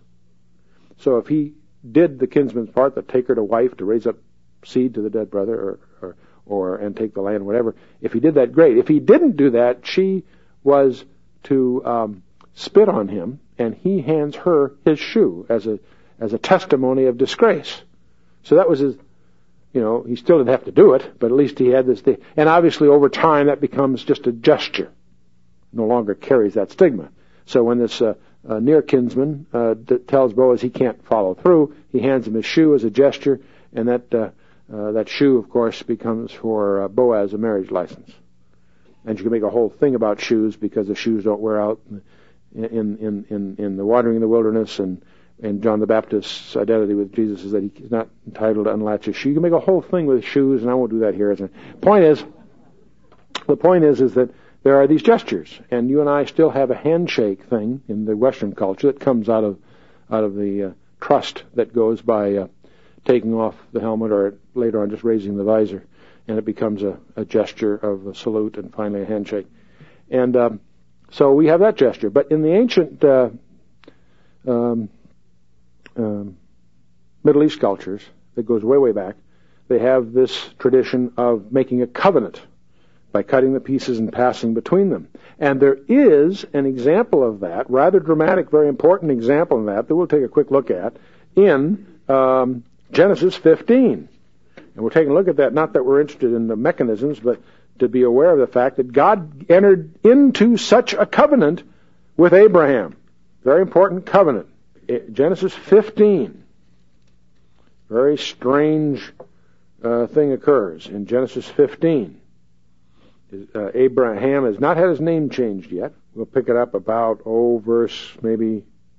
So if he did the kinsman's part, to take her to wife, to raise up seed to the dead brother, or, or, or and take the land, whatever, if he did that, great. If he didn't do that, she was to um, spit on him, and he hands her his shoe as a as a testimony of disgrace. So that was his, you know, he still didn't have to do it, but at least he had this thing. And obviously over time that becomes just a gesture. No longer carries that stigma. So when this uh, uh, near kinsman uh, d- tells Boaz he can't follow through, he hands him his shoe as a gesture, and that uh, uh, that shoe, of course, becomes for uh, Boaz a marriage license. And you can make a whole thing about shoes, because the shoes don't wear out in in in, in the wandering in the wilderness, and And John the Baptist's identity with Jesus is that he's not entitled to unlatch his shoe. You can make a whole thing with shoes, and I won't do that here. The point is, the point is, is that there are these gestures, and you and I still have a handshake thing in the Western culture that comes out of out of the uh, trust that goes by uh, taking off the helmet, or later on just raising the visor, and it becomes a, a gesture of a salute, and finally a handshake. And um, so we have that gesture. But in the ancient uh, um, Um, Middle East cultures that goes way, way back, they have this tradition of making a covenant by cutting the pieces and passing between them. And there is an example of that, rather dramatic, very important example of that, that we'll take a quick look at in um, Genesis fifteen. And we're taking a look at that, not that we're interested in the mechanisms, but to be aware of the fact that God entered into such a covenant with Abraham. Very important covenant. Genesis fifteen. Very strange uh, thing occurs in Genesis fifteen. Uh, Abraham has not had his name changed yet. We'll pick it up about, oh, verse maybe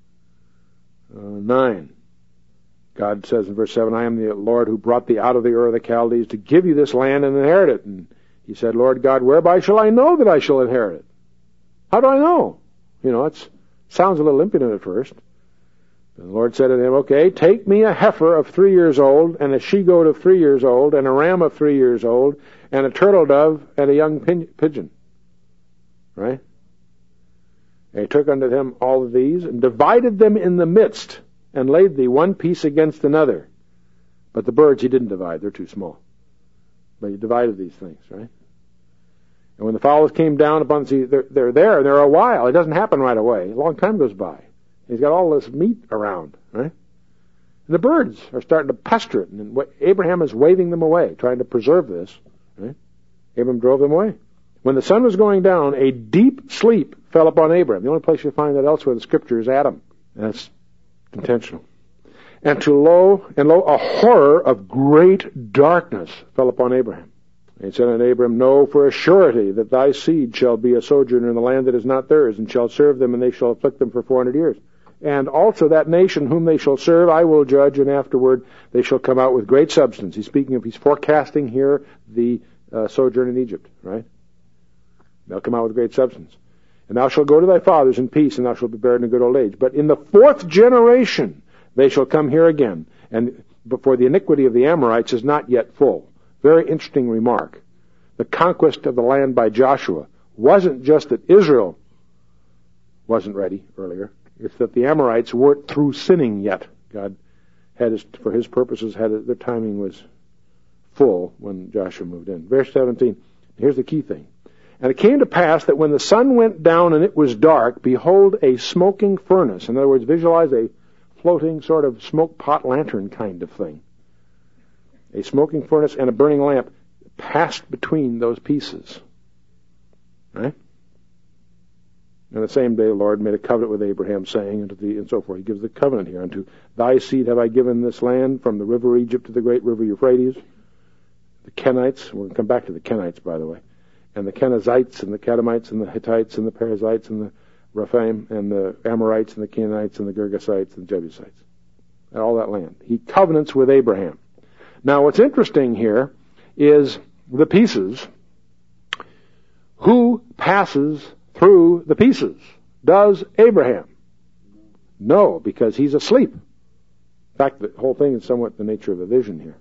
uh, nine. God says in verse seven, I am the Lord who brought thee out of the Ur of the Chaldees to give you this land and inherit it. And he said, Lord God, whereby shall I know that I shall inherit it? How do I know? You know, it sounds a little impudent at first. And the Lord said to him, okay, take me a heifer of three years old, and a she-goat of three years old, and a ram of three years old, and a turtle dove, and a young pigeon. Right? And he took unto him all of these, and divided them in the midst, and laid thee one piece against another. But the birds he didn't divide, they're too small. But he divided these things, right? And when the fowls came down upon the sea, they're, they're there, and they're a while. It doesn't happen right away. A long time goes by. He's got all this meat around, right? And the birds are starting to pester it, and Abraham is waving them away, trying to preserve this, right? Abraham drove them away. When the sun was going down, a deep sleep fell upon Abraham. The only place you find that elsewhere in the Scripture is Adam. And that's intentional. And to lo, and lo, a horror of great darkness fell upon Abraham. And he said unto Abraham, know for a surety that thy seed shall be a sojourner in the land that is not theirs, and shall serve them, and they shall afflict them for four hundred years. And also that nation whom they shall serve I will judge, and afterward they shall come out with great substance. He's speaking of, he's forecasting here the uh, sojourn in Egypt, right? They'll come out with great substance. And thou shalt go to thy fathers in peace, and thou shalt be buried in a good old age. But in the fourth generation they shall come here again, and before the iniquity of the Amorites is not yet full. Very interesting remark. The conquest of the land by Joshua wasn't just that Israel wasn't ready earlier. It's that the Amorites weren't through sinning yet. God had his, for his purposes, had it, their timing was full when Joshua moved in. Verse seventeen, here's the key thing. And it came to pass that when the sun went down and it was dark, behold, a smoking furnace. In other words, visualize a floating sort of smoke pot lantern kind of thing. A smoking furnace and a burning lamp passed between those pieces. Right? And the same day the Lord made a covenant with Abraham, saying, and, the, and so forth. He gives the covenant here. Unto thy seed have I given this land, from the river Egypt to the great river Euphrates. The Kenites, we're going to come back to the Kenites, by the way, and the Kenizzites, and the Kadamites, and the Hittites, and the Perizzites, and the Rephaim, and the Amorites, and the Canaanites, and the Girgasites, and the Jebusites. And all that land. He covenants with Abraham. Now, what's interesting here is the pieces. Who passes through the pieces? Does Abraham? No, because he's asleep. In fact, the whole thing is somewhat the nature of a vision here.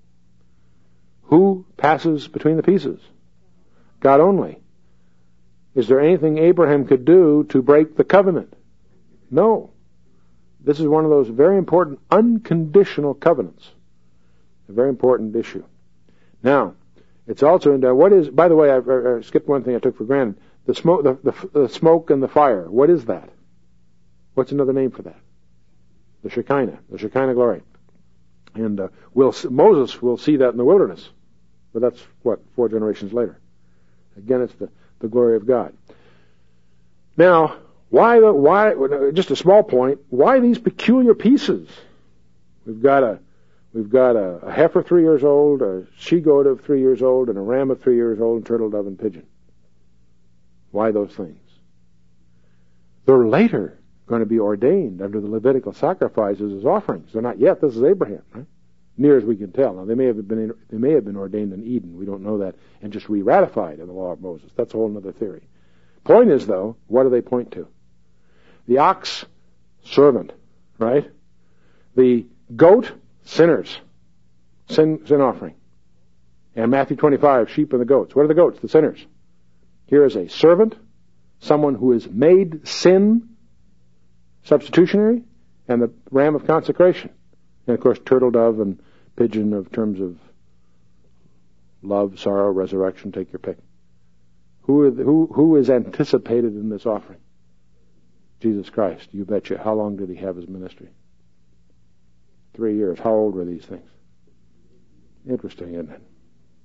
Who passes between the pieces? God only. Is there anything Abraham could do to break the covenant? No. This is one of those very important unconditional covenants. A very important issue. Now, it's also in, uh, what is, by the way, I, I, I skipped one thing I took for granted. The smoke, the, the, the smoke and the fire. What is that? What's another name for that? The Shekinah, the Shekinah glory. And uh, we'll, Moses will see that in the wilderness. But that's, what, four generations later. Again, it's the, the glory of God. Now, why, the, why, just a small point, why these peculiar pieces? We've got a, we've got a, a heifer three years old, a she-goat of three years old, and a ram of three years old, and turtle, dove, and pigeon. Why those things? They're later going to be ordained under the Levitical sacrifices as offerings. They're not yet. This is Abraham, right? Near as we can tell. Now, they may have been they may have been ordained in Eden. We don't know that, and just re-ratified in the law of Moses. That's a whole other theory. Point is, though, what do they point to? The ox, servant, right? The goat, sinners, sin sin offering. And Matthew twenty-five, sheep and the goats. What are the goats? The sinners. Here is a servant, someone who is made sin, substitutionary, and the ram of consecration. And, of course, turtle, dove, and pigeon of terms of love, sorrow, resurrection, take your pick. Who, are the, who, who is anticipated in this offering? Jesus Christ, you betcha. How long did he have his ministry? Three years. How old were these things? Interesting, isn't it?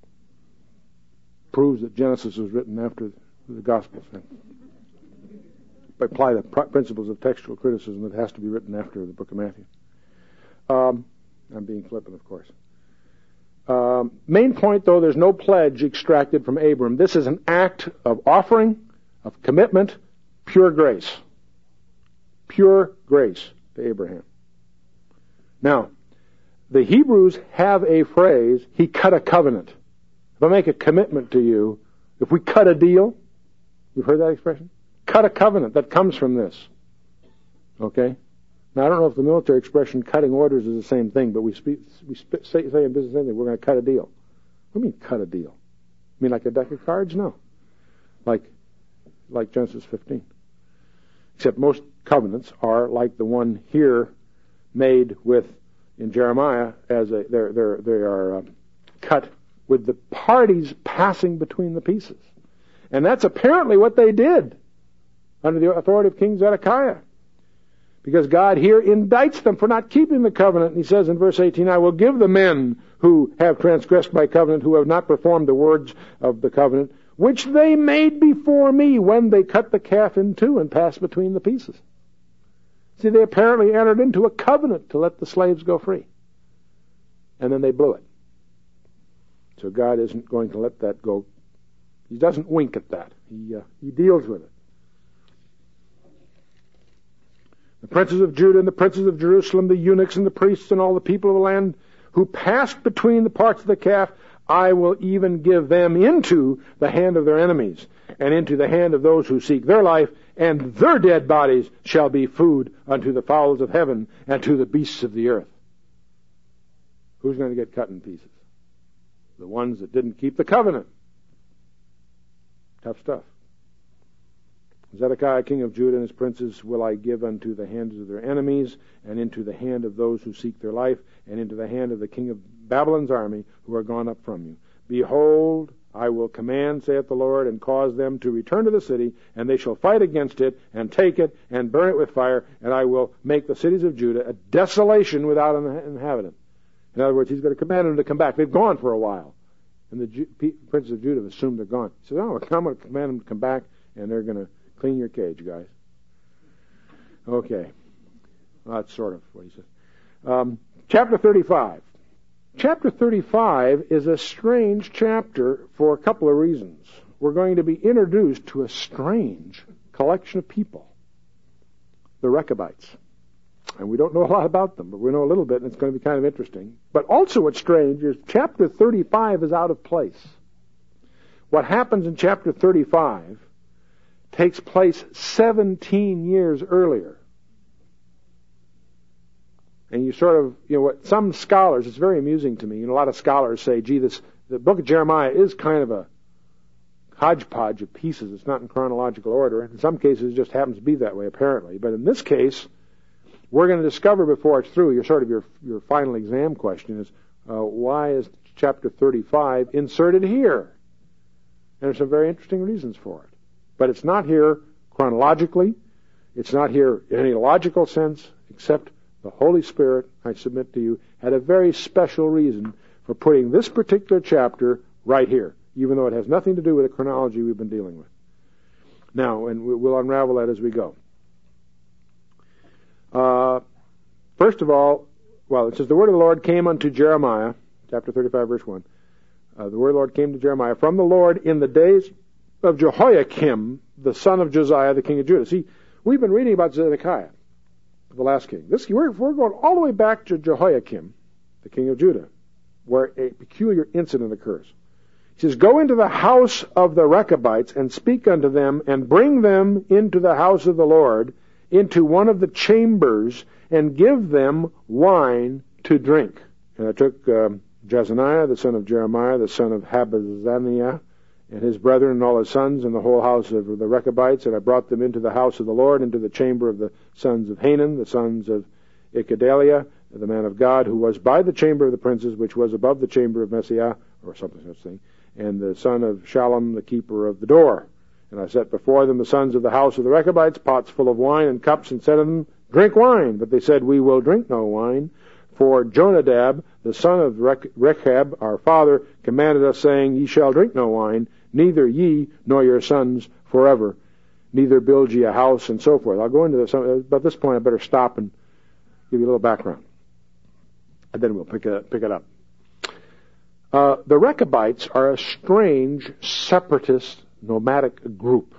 Proves that Genesis was written after the Gospels. Apply the principles of textual criticism, it has to be written after the book of Matthew. Um, I'm being flippant, of course. Um, main point, though, there's no pledge extracted from Abram. This is an act of offering, of commitment, pure grace. Pure grace to Abraham. Now, the Hebrews have a phrase, he cut a covenant. If I make a commitment to you, if we cut a deal, you've heard that expression? Cut a covenant. That comes from this. Okay? Now, I don't know if the military expression cutting orders is the same thing, but we, speak, we sp- say, say in business anything, we're going to cut a deal. What do you mean cut a deal? You mean like a deck of cards? No. Like, like Genesis fifteen. Except most covenants are like the one here made with, in Jeremiah, as a, they're, they're, they are uh, cut with the parties passing between the pieces. And that's apparently what they did under the authority of King Zedekiah. Because God here indicts them for not keeping the covenant. And he says in verse eighteen, I will give the men who have transgressed my covenant, who have not performed the words of the covenant, which they made before me when they cut the calf in two and passed between the pieces. See, they apparently entered into a covenant to let the slaves go free. And then they blew it. So God isn't going to let that go. He doesn't wink at that. He, uh, he deals with it. The princes of Judah and the princes of Jerusalem, the eunuchs and the priests and all the people of the land who passed between the parts of the calf, I will even give them into the hand of their enemies and into the hand of those who seek their life, and their dead bodies shall be food unto the fowls of heaven and to the beasts of the earth. Who's going to get cut in pieces? the ones that didn't keep the covenant. Tough stuff. Zedekiah, king of Judah, and his princes will I give unto the hands of their enemies, and into the hand of those who seek their life, and into the hand of the king of Babylon's army, who are gone up from you. Behold, I will command, saith the Lord, and cause them to return to the city, and they shall fight against it, and take it, and burn it with fire, and I will make the cities of Judah a desolation without an inhabitant. In other words, he's going to command them to come back. They've gone for a while. And the Ju- princes of Judah have assumed they're gone. He says, oh, I'm going to command them to come back, and they're going to clean your cage, guys. Okay. Well, that's sort of what he says. Um, chapter thirty-five. Chapter thirty-five is a strange chapter for a couple of reasons. We're going to be introduced to a strange collection of people, the Rechabites. And we don't know a lot about them, but we know a little bit, and it's going to be kind of interesting. But also what's strange is chapter thirty-five is out of place. What happens in chapter thirty-five takes place seventeen years earlier. And you sort of, you know, what some scholars, it's very amusing to me, you know, a lot of scholars say, gee, this, the book of Jeremiah is kind of a hodgepodge of pieces. It's not in chronological order. In some cases, it just happens to be that way, apparently. But in this case, we're going to discover before it's through, your sort of your, your final exam question is, uh, why is chapter thirty-five inserted here? And there's some very interesting reasons for it. But it's not here chronologically. It's not here in any logical sense, except the Holy Spirit, I submit to you, had a very special reason for putting this particular chapter right here, even though it has nothing to do with the chronology we've been dealing with. Now, and we'll unravel that as we go. Uh, first of all, well, it says, the word of the Lord came unto Jeremiah, chapter thirty-five, verse one. Uh, the word of the Lord came to Jeremiah from the Lord in the days of Jehoiakim, the son of Josiah, the king of Judah. See, we've been reading about Zedekiah, the last king. This we're, we're going all the way back to Jehoiakim, the king of Judah, where a peculiar incident occurs. He says, go into the house of the Rechabites and speak unto them, and bring them into the house of the Lord, into one of the chambers, and give them wine to drink. And I took um, Jezaniah, the son of Jeremiah, the son of Habazaniah, and his brethren and all his sons, and the whole house of the Rechabites, and I brought them into the house of the Lord, into the chamber of the sons of Hanan, the sons of Icadaliah, the man of God, who was by the chamber of the princes, which was above the chamber of Messiah, or something such thing, and the son of Shallum, the keeper of the door. And I set before them the sons of the house of the Rechabites, pots full of wine and cups, and said unto them, drink wine. But they said, we will drink no wine. For Jonadab, the son of Rechab, our father, commanded us, saying, ye shall drink no wine, neither ye nor your sons forever, neither build ye a house, and so forth. I'll go into this, but at this point I better stop and give you a little background. And then we'll pick it, pick it up. Uh, the Rechabites are a strange, separatist, nomadic group.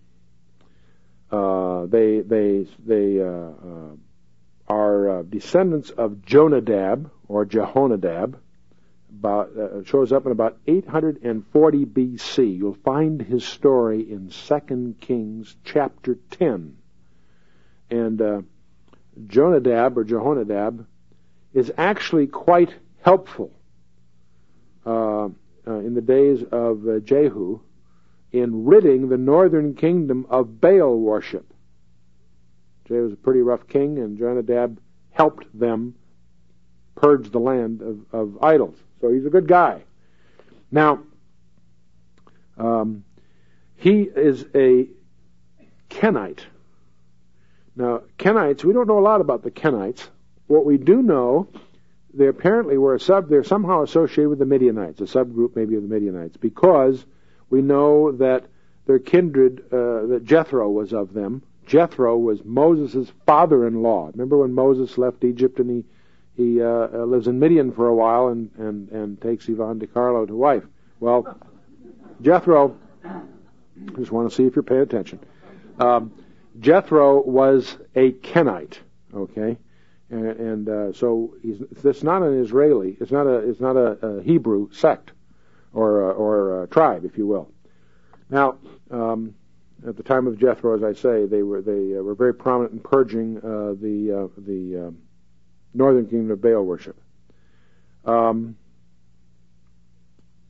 Uh, they they they uh, uh, are uh, descendants of Jonadab or Jehonadab. About uh, shows up in about eight hundred forty B C. You'll find his story in Second Kings chapter ten. And uh, Jonadab or Jehonadab is actually quite helpful uh, uh, in the days of uh, Jehu in ridding the northern kingdom of Baal worship. Jehu was a pretty rough king, and Jonadab helped them purge the land of, of idols. So he's a good guy. Now, um, he is a Kenite. Now, Kenites, we don't know a lot about the Kenites. What we do know, they apparently were a sub, they're somehow associated with the Midianites, a subgroup maybe of the Midianites, because we know that their kindred, uh, that Jethro was of them. Jethro was Moses' father-in-law. Remember when Moses left Egypt and he He uh, lives in Midian for a while and, and, and takes Yvonne DiCarlo to wife. Well, Jethro, I just want to see if you're paying attention. Um, Jethro was a Kenite, okay, and, and uh, so he's, it's not an Israeli, it's not a it's not a, a Hebrew sect or a, or a tribe, if you will. Now, um, at the time of Jethro, as I say, they were they uh, were very prominent in purging uh, the uh, the um, northern kingdom of Baal worship. Um,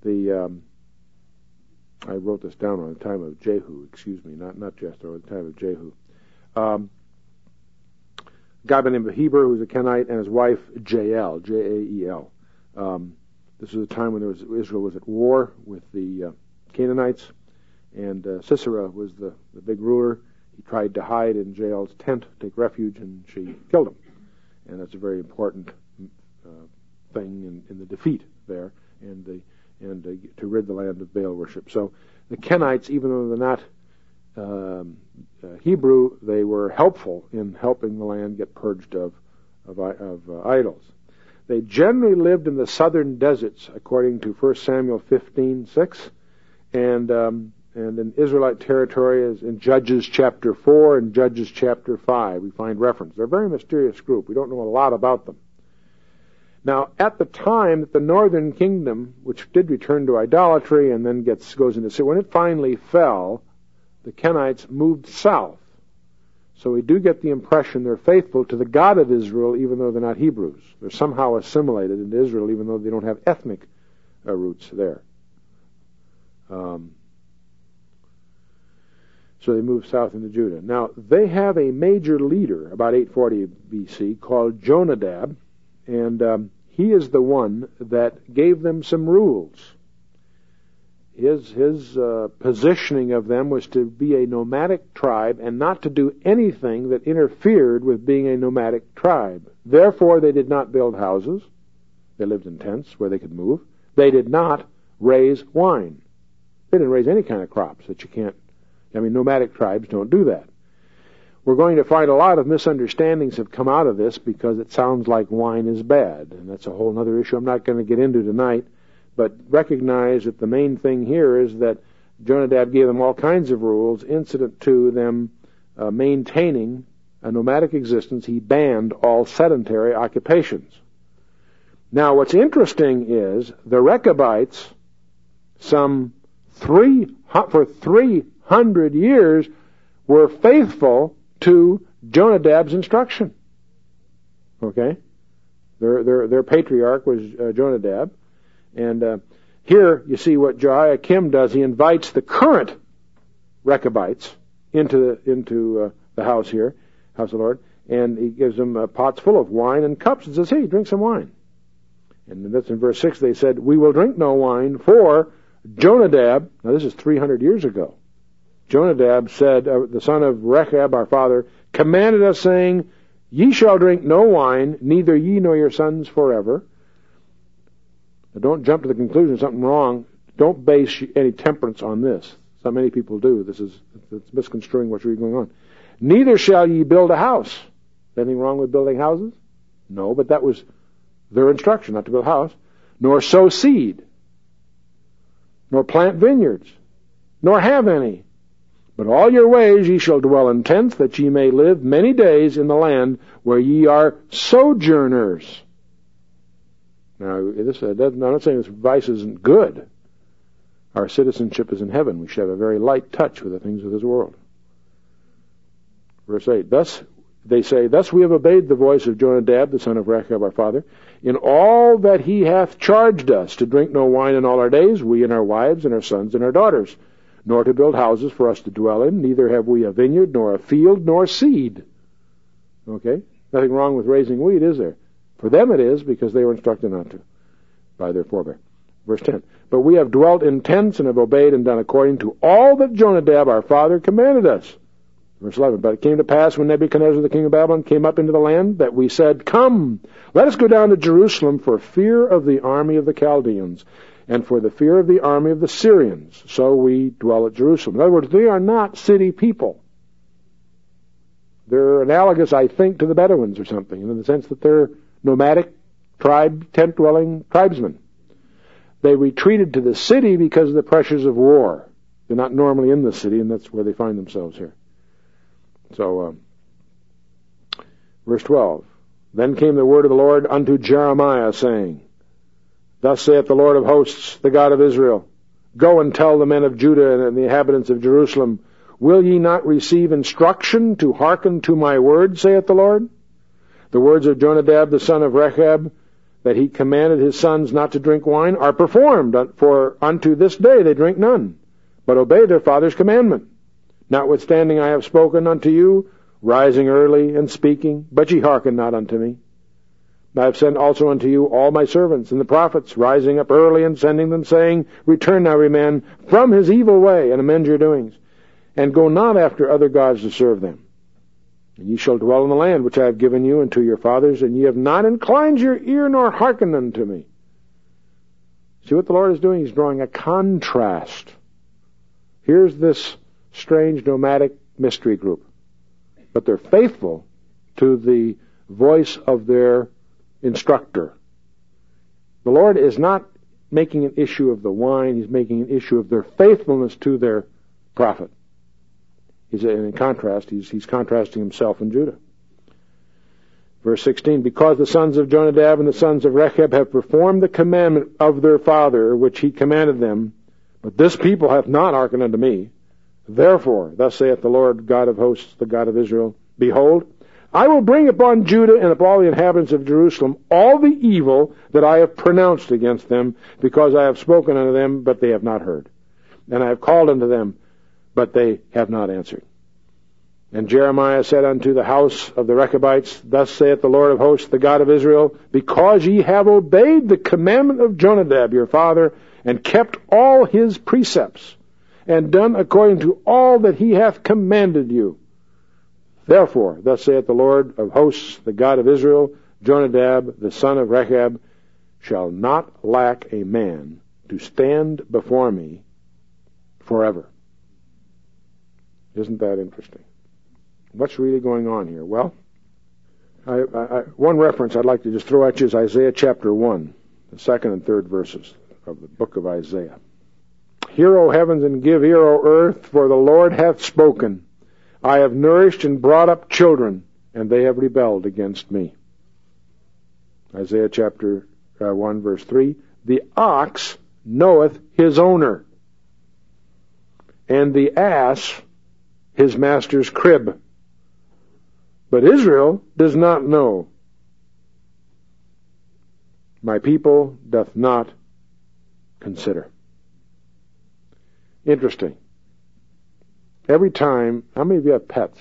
the um, I wrote this down on the time of Jehu. Excuse me, not not Jethro, at the time of Jehu. Um, a guy by the name of Heber, who was a Kenite, and his wife Jael, J A E L. Um, this was a time when there was, Israel was at war with the uh, Canaanites, and uh, Sisera was the, the big ruler. He tried to hide in Jael's tent, take refuge, and she killed him. And that's a very important uh, thing in, in the defeat there, and the and uh, to rid the land of Baal worship. So the Kenites, even though they're not um, uh, Hebrew, they were helpful in helping the land get purged of of, of uh, idols. They generally lived in the southern deserts, according to First Samuel fifteen six, and um, and in Israelite territory, as in Judges chapter four and Judges chapter five, we find reference. They're a very mysterious group. We don't know a lot about them. Now, at the time that the northern kingdom, which did return to idolatry and then gets goes into sin, when it finally fell, the Kenites moved south. So we do get the impression they're faithful to the God of Israel, even though they're not Hebrews. They're somehow assimilated into Israel, even though they don't have ethnic uh, roots there. Um, so they moved south into Judah. Now, they have a major leader, about eight forty B C, called Jonadab, and um, he is the one that gave them some rules. His his uh, positioning of them was to be a nomadic tribe and not to do anything that interfered with being a nomadic tribe. Therefore, they did not build houses. They lived in tents where they could move. They did not raise wine. They didn't raise any kind of crops that you can't. I mean, nomadic tribes don't do that. We're going to find a lot of misunderstandings have come out of this because it sounds like wine is bad, and that's a whole other issue I'm not going to get into tonight. But recognize that the main thing here is that Jonadab gave them all kinds of rules incident to them uh, maintaining a nomadic existence. He banned all sedentary occupations. Now, what's interesting is the Rechabites, some three for three hundred years, were faithful to Jonadab's instruction. Okay, their their their patriarch was uh, Jonadab. And uh, here you see what Jehoiakim does. He invites the current Rechabites into the, into uh, the house here, house of the Lord, and he gives them uh, pots full of wine and cups and says, hey, drink some wine. And that's in verse six. They said, we will drink no wine, for Jonadab, now this is three hundred years ago, Jonadab said, uh, the son of Rechab, our father, commanded us, saying, ye shall drink no wine, neither ye nor your sons forever. Now, don't jump to the conclusion of something wrong. Don't base any temperance on this. So many people do. This is it's misconstruing what's really going on. Neither shall ye build a house. Anything wrong with building houses? No, but that was their instruction, not to build a house. Nor sow seed, nor plant vineyards, nor have any. But all your ways ye shall dwell in tents, that ye may live many days in the land where ye are sojourners. Now, this, uh, I'm not saying this advice isn't good. Our citizenship is in heaven. We should have a very light touch with the things of this world. Verse eight, thus, they say, thus we have obeyed the voice of Jonadab, the son of Rechab, our father, in all that he hath charged us, to drink no wine in all our days, we and our wives and our sons and our daughters, nor to build houses for us to dwell in, neither have we a vineyard, nor a field, nor seed. Okay? Nothing wrong with raising wheat, is there? For them it is, because they were instructed not to, by their forebear. Verse ten, but we have dwelt in tents and have obeyed and done according to all that Jonadab our father commanded us. Verse eleven, but it came to pass when Nebuchadnezzar the king of Babylon came up into the land, that we said, come, let us go down to Jerusalem for fear of the army of the Chaldeans, and for the fear of the army of the Syrians. So we dwell at Jerusalem. In other words, they are not city people. They're analogous, I think, to the Bedouins or something, in the sense that they're nomadic, tribe, tent-dwelling tribesmen. They retreated to the city because of the pressures of war. They're not normally in the city, and that's where they find themselves here. So, um, verse twelve, then came the word of the Lord unto Jeremiah, saying, thus saith the Lord of hosts, the God of Israel, go and tell the men of Judah and the inhabitants of Jerusalem, will ye not receive instruction to hearken to my word, saith the Lord? The words of Jonadab the son of Rechab, that he commanded his sons not to drink wine are performed, for unto this day they drink none, but obey their father's commandment. Notwithstanding I have spoken unto you, rising early and speaking, but ye hearken not unto me. I have sent also unto you all my servants and the prophets, rising up early and sending them, saying, Return now, every man, from his evil way, and amend your doings, and go not after other gods to serve them. And ye shall dwell in the land which I have given you and to your fathers, and ye have not inclined your ear nor hearkened unto me. See what the Lord is doing? He's drawing a contrast. Here's this strange nomadic mystery group, but they're faithful to the voice of their instructor. The Lord is not making an issue of the wine. He's making an issue of their faithfulness to their prophet. He's in contrast. He's, he's contrasting himself and Judah. Verse sixteen, because the sons of Jonadab and the sons of Rechab have performed the commandment of their father, which he commanded them, but this people hath not hearkened unto me. Therefore, thus saith the Lord God of hosts, the God of Israel, Behold, I will bring upon Judah and upon all the inhabitants of Jerusalem all the evil that I have pronounced against them, because I have spoken unto them, but they have not heard. And I have called unto them, but they have not answered. And Jeremiah said unto the house of the Rechabites, Thus saith the Lord of hosts, the God of Israel, Because ye have obeyed the commandment of Jonadab your father, and kept all his precepts, and done according to all that he hath commanded you. Therefore, thus saith the Lord of hosts, the God of Israel, Jonadab, the son of Rechab, shall not lack a man to stand before me forever. Isn't that interesting? What's really going on here? Well, I, I, one reference I'd like to just throw at you is Isaiah chapter one, the second and third verses of the book of Isaiah. Hear, O heavens, and give ear, O earth, for the Lord hath spoken. I have nourished and brought up children, and they have rebelled against me. Isaiah chapter uh, one, verse three. The ox knoweth his owner, and the ass his master's crib. But Israel does not know. My people doth not consider. Interesting. Every time, how many of you have pets?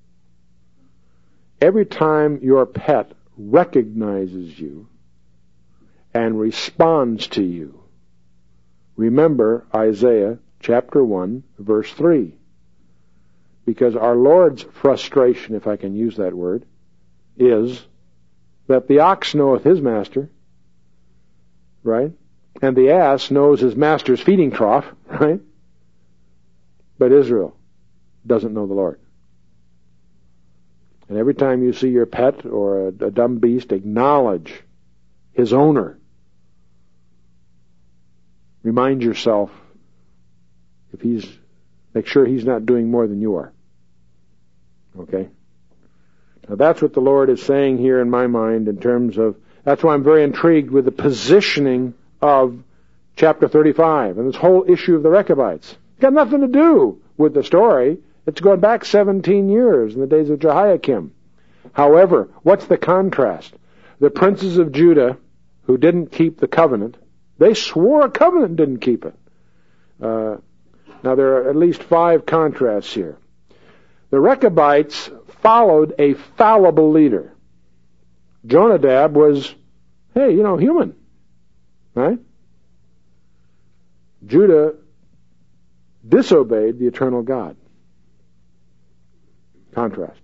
Every time your pet recognizes you and responds to you, remember Isaiah chapter one, verse three. Because our Lord's frustration, if I can use that word, is that the ox knoweth his master, right? And the ass knows his master's feeding trough, right? But Israel doesn't know the Lord. And every time you see your pet or a, a dumb beast acknowledge his owner, remind yourself, if he's, make sure he's not doing more than you are. Okay? Now that's what the Lord is saying here in my mind in terms of, that's why I'm very intrigued with the positioning of chapter thirty-five and this whole issue of the Rechabites. It's got nothing to do with the story. It's going back seventeen years in the days of Jehoiakim. However, what's the contrast? The princes of Judah who didn't keep the covenant, they swore a covenant and didn't keep it. Uh, now there are at least five contrasts here. The Rechabites followed a fallible leader. Jonadab was, hey, you know, human, right? Judah disobeyed the eternal God. Contrast.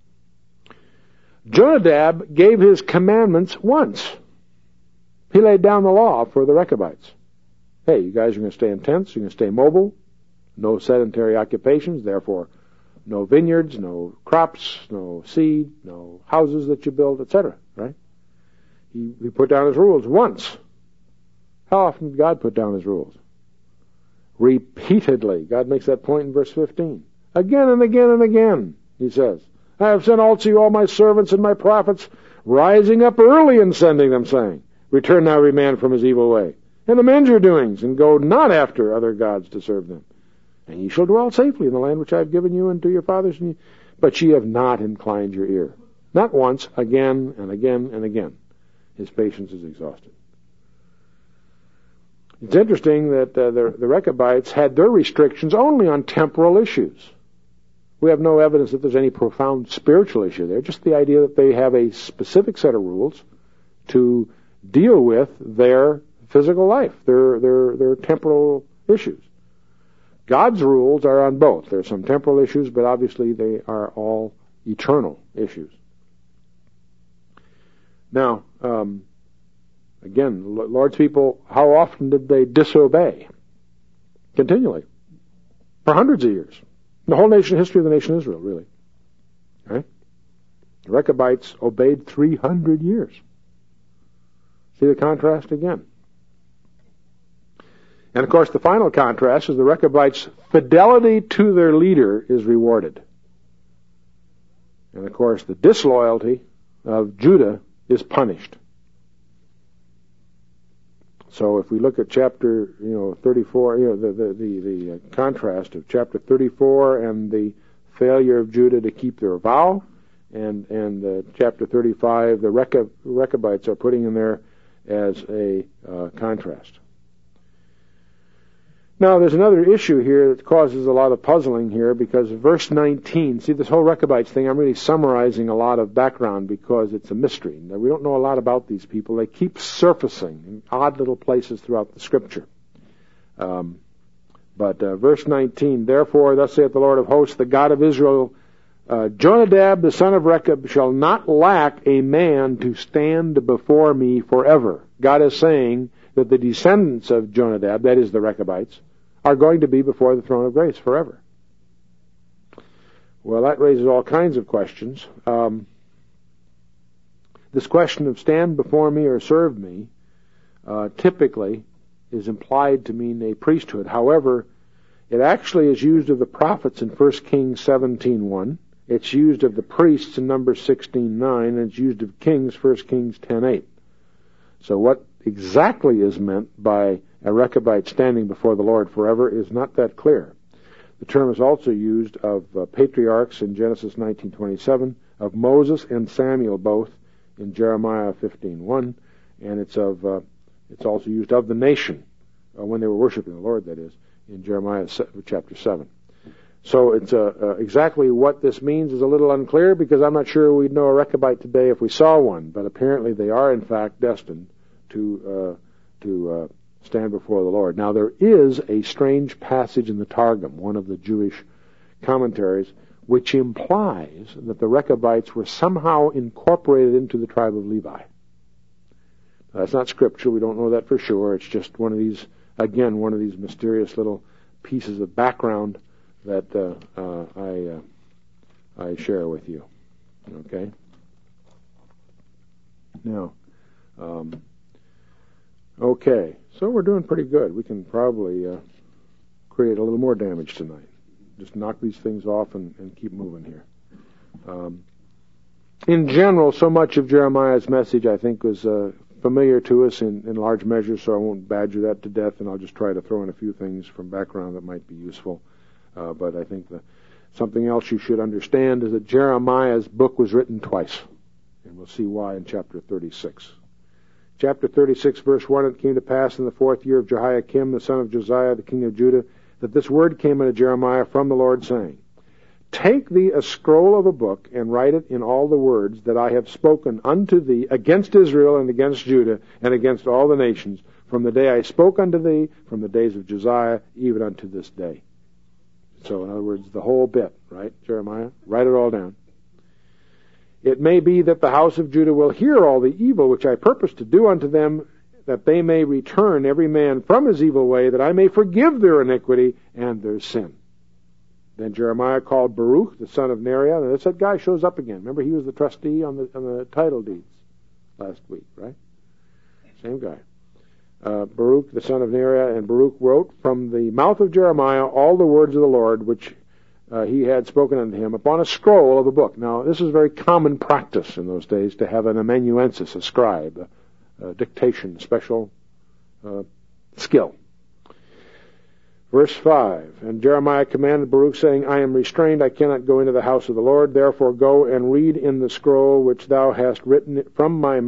Jonadab gave his commandments once. He laid down the law for the Rechabites. Hey, you guys are going to stay in tents, you're going to stay mobile, no sedentary occupations, therefore no vineyards, no crops, no seed, no houses that you build, et cetera. Right? He, he put down his rules once. How often did God put down his rules? Repeatedly. God makes that point in verse fifteen. Again and again and again, he says, I have sent also you all my servants and my prophets, rising up early and sending them, saying, Return now every man from his evil way, and amend your doings, and go not after other gods to serve them. And ye shall dwell safely in the land which I have given you and to your fathers, and ye, but ye have not inclined your ear. Not once, again and again and again. his patience is exhausted. It's interesting that uh, the, the Rechabites had their restrictions only on temporal issues. We have no evidence that there's any profound spiritual issue there, just the idea that they have a specific set of rules to deal with their physical life, their, their, their temporal issues. God's rules are on both. There are some temporal issues, but obviously they are all eternal issues. Now, um, again, the Lord's people, how often did they disobey? Continually. For hundreds of years. The whole nation, history of the nation of Israel, really. Right? The Rechabites obeyed three hundred years. See the contrast again. And of course, the final contrast is the Rechabites' fidelity to their leader is rewarded. And of course, the disloyalty of Judah is punished. So if we look at chapter, you know, thirty-four, you know, the the the, the uh, contrast of chapter thirty-four and the failure of Judah to keep their vow, and and uh, chapter thirty-five, the Rechab, Rechabites are putting in there as a uh, contrast. Now, there's another issue here that causes a lot of puzzling here, because verse nineteen, see this whole Rechabites thing, I'm really summarizing a lot of background because it's a mystery. Now, we don't know a lot about these people. They keep surfacing in odd little places throughout the Scripture. Um, but uh, verse nineteen, therefore, thus saith the Lord of hosts, the God of Israel, uh, Jonadab the son of Rechab shall not lack a man to stand before me forever. God is saying that the descendants of Jonadab, that is the Rechabites, are going to be before the throne of grace forever. Well, that raises all kinds of questions. Um, this question of stand before me or serve me uh, typically is implied to mean a priesthood. However, it actually is used of the prophets in First Kings seventeen one. It's used of the priests in Numbers sixteen nine, and it's used of kings, First Kings ten eight. So what exactly is meant by a Rechabite standing before the Lord forever is not that clear. The term is also used of uh, patriarchs in Genesis nineteen twenty-seven, of Moses and Samuel both in Jeremiah fifteen one, and it's of uh, it's also used of the nation uh, when they were worshiping the Lord, that is, in Jeremiah chapter seven. So it's uh, uh, exactly what this means is a little unclear, because I'm not sure we'd know a Rechabite today if we saw one, but apparently they are in fact destined to uh, to uh, stand before the Lord. Now, there is a strange passage in the Targum, one of the Jewish commentaries, which implies that the Rechabites were somehow incorporated into the tribe of Levi. Now, that's not scripture. We don't know that for sure. It's just one of these, again, one of these mysterious little pieces of background that uh, uh, I uh, I share with you. Okay? Now, um, okay, so we're doing pretty good. We can probably uh, create a little more damage tonight. Just knock these things off and, and keep moving here. Um, in general, so much of Jeremiah's message, I think, was uh, familiar to us in, in large measure, so I won't badger that to death, and I'll just try to throw in a few things from background that might be useful. Uh, but I think the, something else you should understand is that Jeremiah's book was written twice, and we'll see why in chapter thirty-six. Chapter thirty-six, verse one, it came to pass in the fourth year of Jehoiakim, the son of Josiah, the king of Judah, that this word came unto Jeremiah from the Lord, saying, Take thee a scroll of a book, and write it in all the words that I have spoken unto thee against Israel and against Judah and against all the nations, from the day I spoke unto thee, from the days of Josiah, even unto this day. So, in other words, the whole bit, right, Jeremiah? Write it all down. It may be that the house of Judah will hear all the evil which I purpose to do unto them, that they may return every man from his evil way, that I may forgive their iniquity and their sin. Then Jeremiah called Baruch, the son of Neriah, and that guy shows up again. Remember, he was the trustee on the, on the title deeds last week, right? Same guy. Uh, Baruch, the son of Neriah, and Baruch wrote from the mouth of Jeremiah all the words of the Lord which uh, he had spoken unto him upon a scroll of a book. Now, this is very common practice in those days to have an amanuensis, a scribe, a, a dictation, special uh, skill. Verse five, And Jeremiah commanded Baruch, saying, I am restrained, I cannot go into the house of the Lord. Therefore go and read in the scroll which thou hast written from my mouth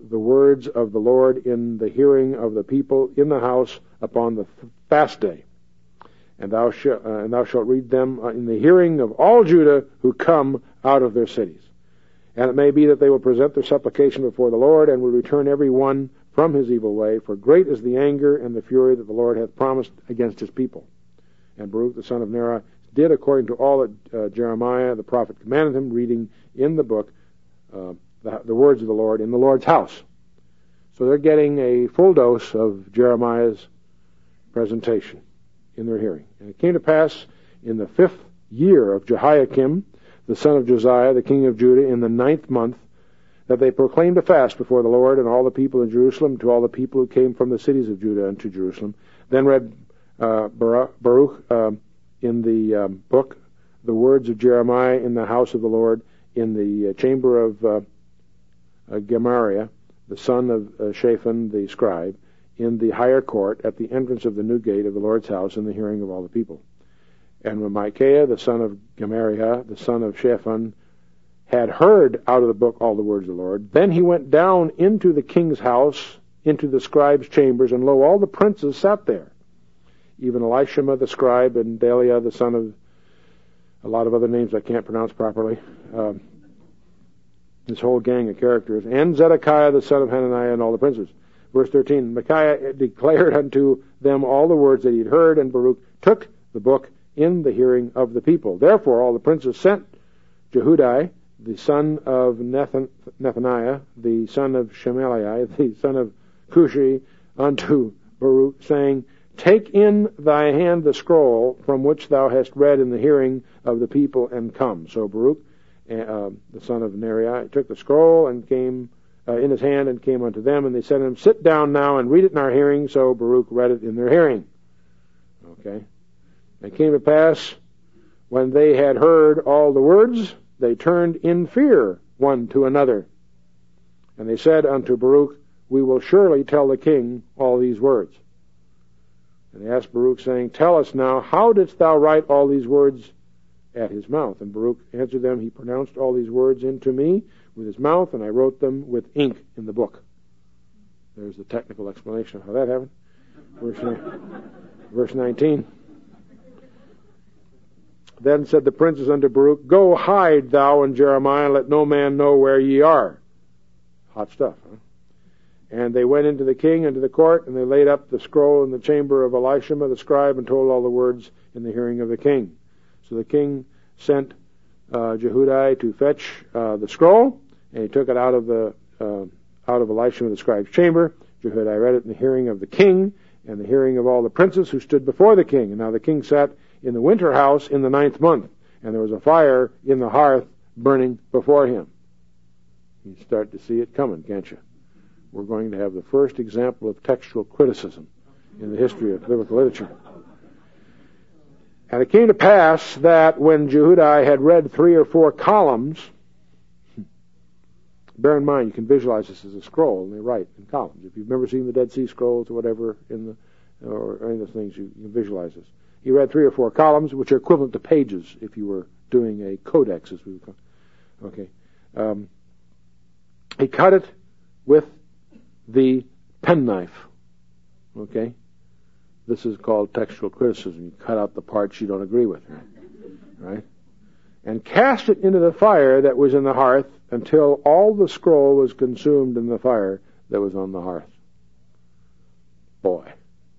the words of the Lord in the hearing of the people in the house upon the fast day. And thou, sh- uh, and thou shalt read them in the hearing of all Judah who come out of their cities. And it may be that they will present their supplication before the Lord, and will return every one from his evil way, for great is the anger and the fury that the Lord hath promised against his people. And Baruch the son of Neriah did according to all that uh, Jeremiah the prophet commanded him, reading in the book uh, the, the words of the Lord in the Lord's house. So they're getting a full dose of Jeremiah's presentation in their hearing. And it came to pass in the fifth year of Jehoiakim, the son of Josiah, the king of Judah, in the ninth month, that they proclaimed a fast before the Lord and all the people in Jerusalem, to all the people who came from the cities of Judah unto Jerusalem. Then read uh, Baruch uh, in the um, book the words of Jeremiah in the house of the Lord, in the uh, chamber of uh, uh, Gemariah, the son of uh, Shaphan the scribe, in the higher court at the entrance of the new gate of the Lord's house, in the hearing of all the people. And when Micaiah, the son of Gemariah, the son of Shaphan, had heard out of the book all the words of the Lord, then he went down into the king's house, into the scribe's chambers, and lo, all the princes sat there, even Elishama the scribe, and Deliah the son of a lot of other names I can't pronounce properly, um, this whole gang of characters, and Zedekiah the son of Hananiah, and all the princes. Verse thirteen, Micaiah declared unto them all the words that he had heard, and Baruch took the book in the hearing of the people. Therefore all the princes sent Jehudi, the son of Nathan, Nethaniah, the son of Shemaliah, the son of Cushi, unto Baruch, saying, Take in thy hand the scroll from which thou hast read in the hearing of the people, and come. So Baruch, uh, the son of Neriah, took the scroll and came uh, in his hand and came unto them, and they said to him, Sit down now and read it in our hearing. So Baruch read it in their hearing. Okay. It came to pass, when they had heard all the words, they turned in fear one to another. And they said unto Baruch, We will surely tell the king all these words. And they asked Baruch, saying, Tell us now, how didst thou write all these words at his mouth? And Baruch answered them, He pronounced all these words into me with his mouth, and I wrote them with ink in the book. There's the technical explanation of how that happened. Verse, verse nineteen. Then said the princes unto Baruch, Go hide thou and Jeremiah, and let no man know where ye are. Hot stuff, huh? And they went into the king, into the court, and they laid up the scroll in the chamber of Elishama the scribe, and told all the words in the hearing of the king. So the king sent uh, Jehudi to fetch uh, the scroll, and he took it out of the uh, out of Elishama the scribe's chamber. Jehudi read it in the hearing of the king, and the hearing of all the princes who stood before the king. And now the king sat in the winter house in the ninth month, and there was a fire in the hearth burning before him. You start to see it coming, can't you? We're going to have the first example of textual criticism in the history of biblical literature. And it came to pass that when Jehudi had read three or four columns, bear in mind you can visualize this as a scroll, and they write in columns. If you've never seen the Dead Sea Scrolls or whatever, in the or any of those things, you can visualize this. He read three or four columns, which are equivalent to pages if you were doing a codex, as we would call it. Okay. Um, he cut it with the penknife. Okay? This is called textual criticism. You cut out the parts you don't agree with. Right? Right? And cast it into the fire that was in the hearth until all the scroll was consumed in the fire that was on the hearth. Boy.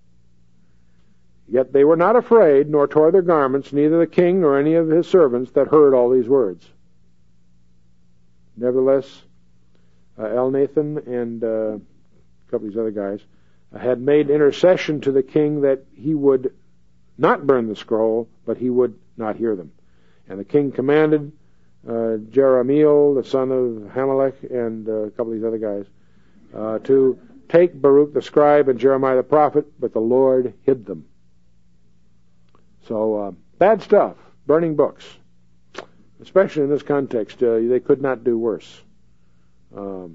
Yet they were not afraid, nor tore their garments, neither the king nor any of his servants that heard all these words. Nevertheless, uh, Elnathan and uh, a couple of these other guys uh, had made intercession to the king that he would not burn the scroll, but he would not hear them. And the king commanded uh, Jerahmeel, the son of Hamelech, and uh, a couple of these other guys, uh, to take Baruch the scribe and Jeremiah the prophet, but the Lord hid them. So, uh, bad stuff, burning books. Especially in this context, uh, they could not do worse. Um,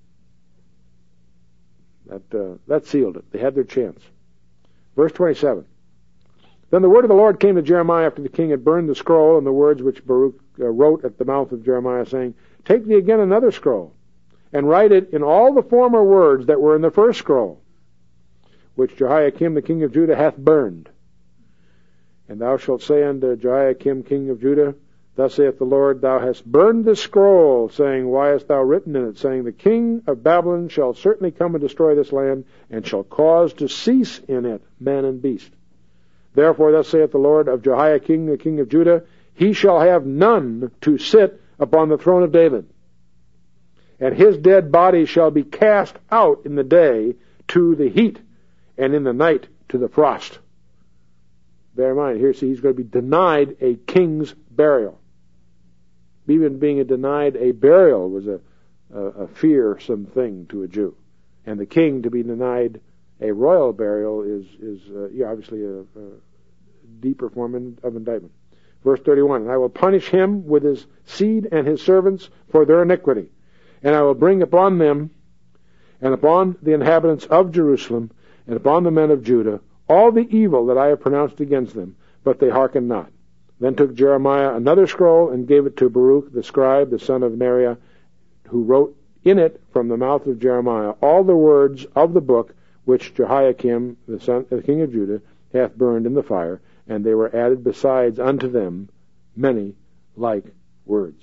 that, uh, that sealed it. They had their chance. Verse twenty-seven. Then the word of the Lord came to Jeremiah after the king had burned the scroll, and the words which Baruch uh, wrote at the mouth of Jeremiah, saying, Take thee again another scroll, and write it in all the former words that were in the first scroll, which Jehoiakim the king of Judah hath burned. And thou shalt say unto Jehoiakim king of Judah, Thus saith the Lord, Thou hast burned this scroll, saying, Why hast thou written in it, saying, The king of Babylon shall certainly come and destroy this land, and shall cause to cease in it man and beast. Therefore thus saith the Lord of Jehoiakim the king of Judah, He shall have none to sit upon the throne of David, and his dead body shall be cast out in the day to the heat, and in the night to the frost. Bear in mind, here, see, he's going to be denied a king's burial. Even being denied a burial was a, a, a fearsome thing to a Jew. And the king to be denied a royal burial is, is uh, yeah, obviously a, a deeper form of indictment. Verse thirty-one, And I will punish him with his seed and his servants for their iniquity. And I will bring upon them and upon the inhabitants of Jerusalem and upon the men of Judah all the evil that I have pronounced against them, but they hearkened not. Then took Jeremiah another scroll and gave it to Baruch the scribe, the son of Neriah, who wrote in it from the mouth of Jeremiah all the words of the book which Jehoiakim, the son, the king of Judah, hath burned in the fire, and they were added besides unto them many like words.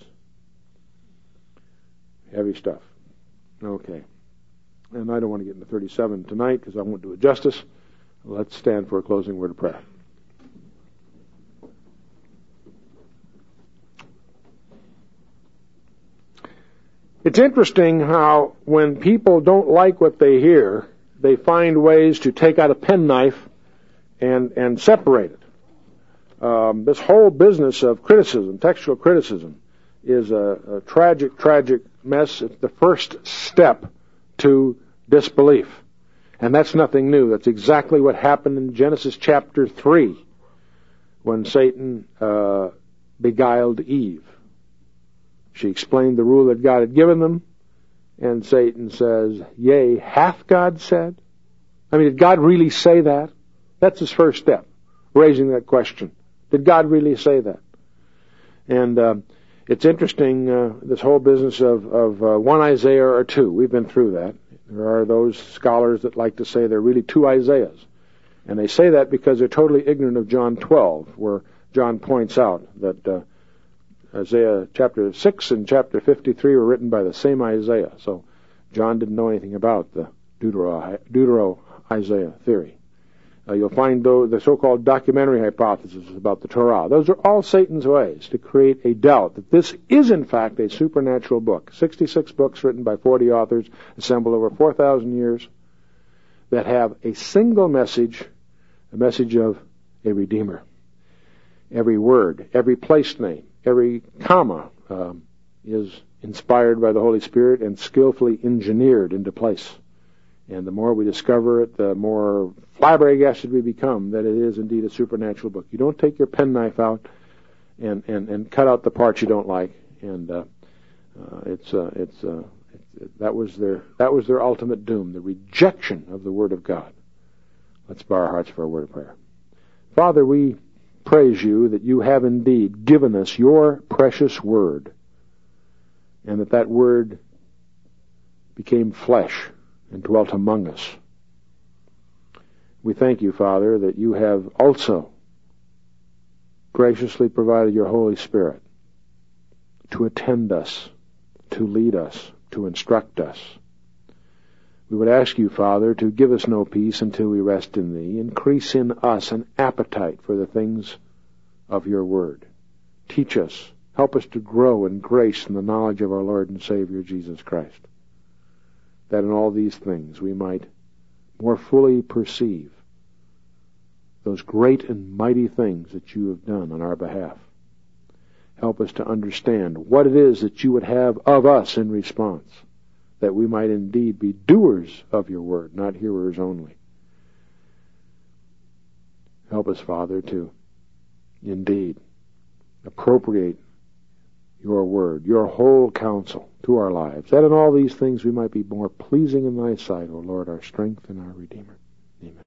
Heavy stuff. Okay. And I don't want to get into thirty-seven tonight because I won't do it justice. Let's stand for a closing word of prayer. It's interesting how when people don't like what they hear, they find ways to take out a penknife and, and separate it. Um, this whole business of criticism, textual criticism, is a, a tragic, tragic mess. It's the first step to disbelief. And that's nothing new. That's exactly what happened in Genesis chapter three when Satan uh, beguiled Eve. She explained the rule that God had given them, and Satan says, Yea, hath God said? I mean, did God really say that? That's his first step, raising that question. Did God really say that? And uh, it's interesting, uh, this whole business of, of uh, one Isaiah or two. We've been through that. There are those scholars that like to say there are really two Isaiahs. And they say that because they're totally ignorant of John twelve, where John points out that uh, Isaiah chapter six and chapter fifty-three were written by the same Isaiah. So John didn't know anything about the Deutero, Deutero-Isaiah theory. Uh, you'll find though the so-called documentary hypothesis about the Torah. Those are all Satan's ways to create a doubt that this is in fact a supernatural book. sixty-six books written by forty authors, assembled over four thousand years, that have a single message, a message of a Redeemer. Every word, every place name, every comma um, is inspired by the Holy Spirit and skillfully engineered into place. And the more we discover it, the more flabbergasted we become that it is indeed a supernatural book. You don't take your penknife out and, and, and cut out the parts you don't like. And uh, uh, it's uh, it's uh, it, it, that was their that was their ultimate doom, the rejection of the Word of God. Let's bow our hearts for a word of prayer. Father, we praise you that you have indeed given us your precious Word, and that that Word became flesh and dwelt among us. We thank you, Father, that you have also graciously provided your Holy Spirit to attend us, to lead us, to instruct us. We would ask you, Father, to give us no peace until we rest in thee. Increase in us an appetite for the things of your word. Teach us. Help us to grow in grace and the knowledge of our Lord and Savior, Jesus Christ, that in all these things we might more fully perceive those great and mighty things that you have done on our behalf. Help us to understand what it is that you would have of us in response, that we might indeed be doers of your word, not hearers only. Help us, Father, to indeed appropriate your word, your whole counsel to our lives, that in all these things we might be more pleasing in thy sight, O Lord, our strength and our Redeemer.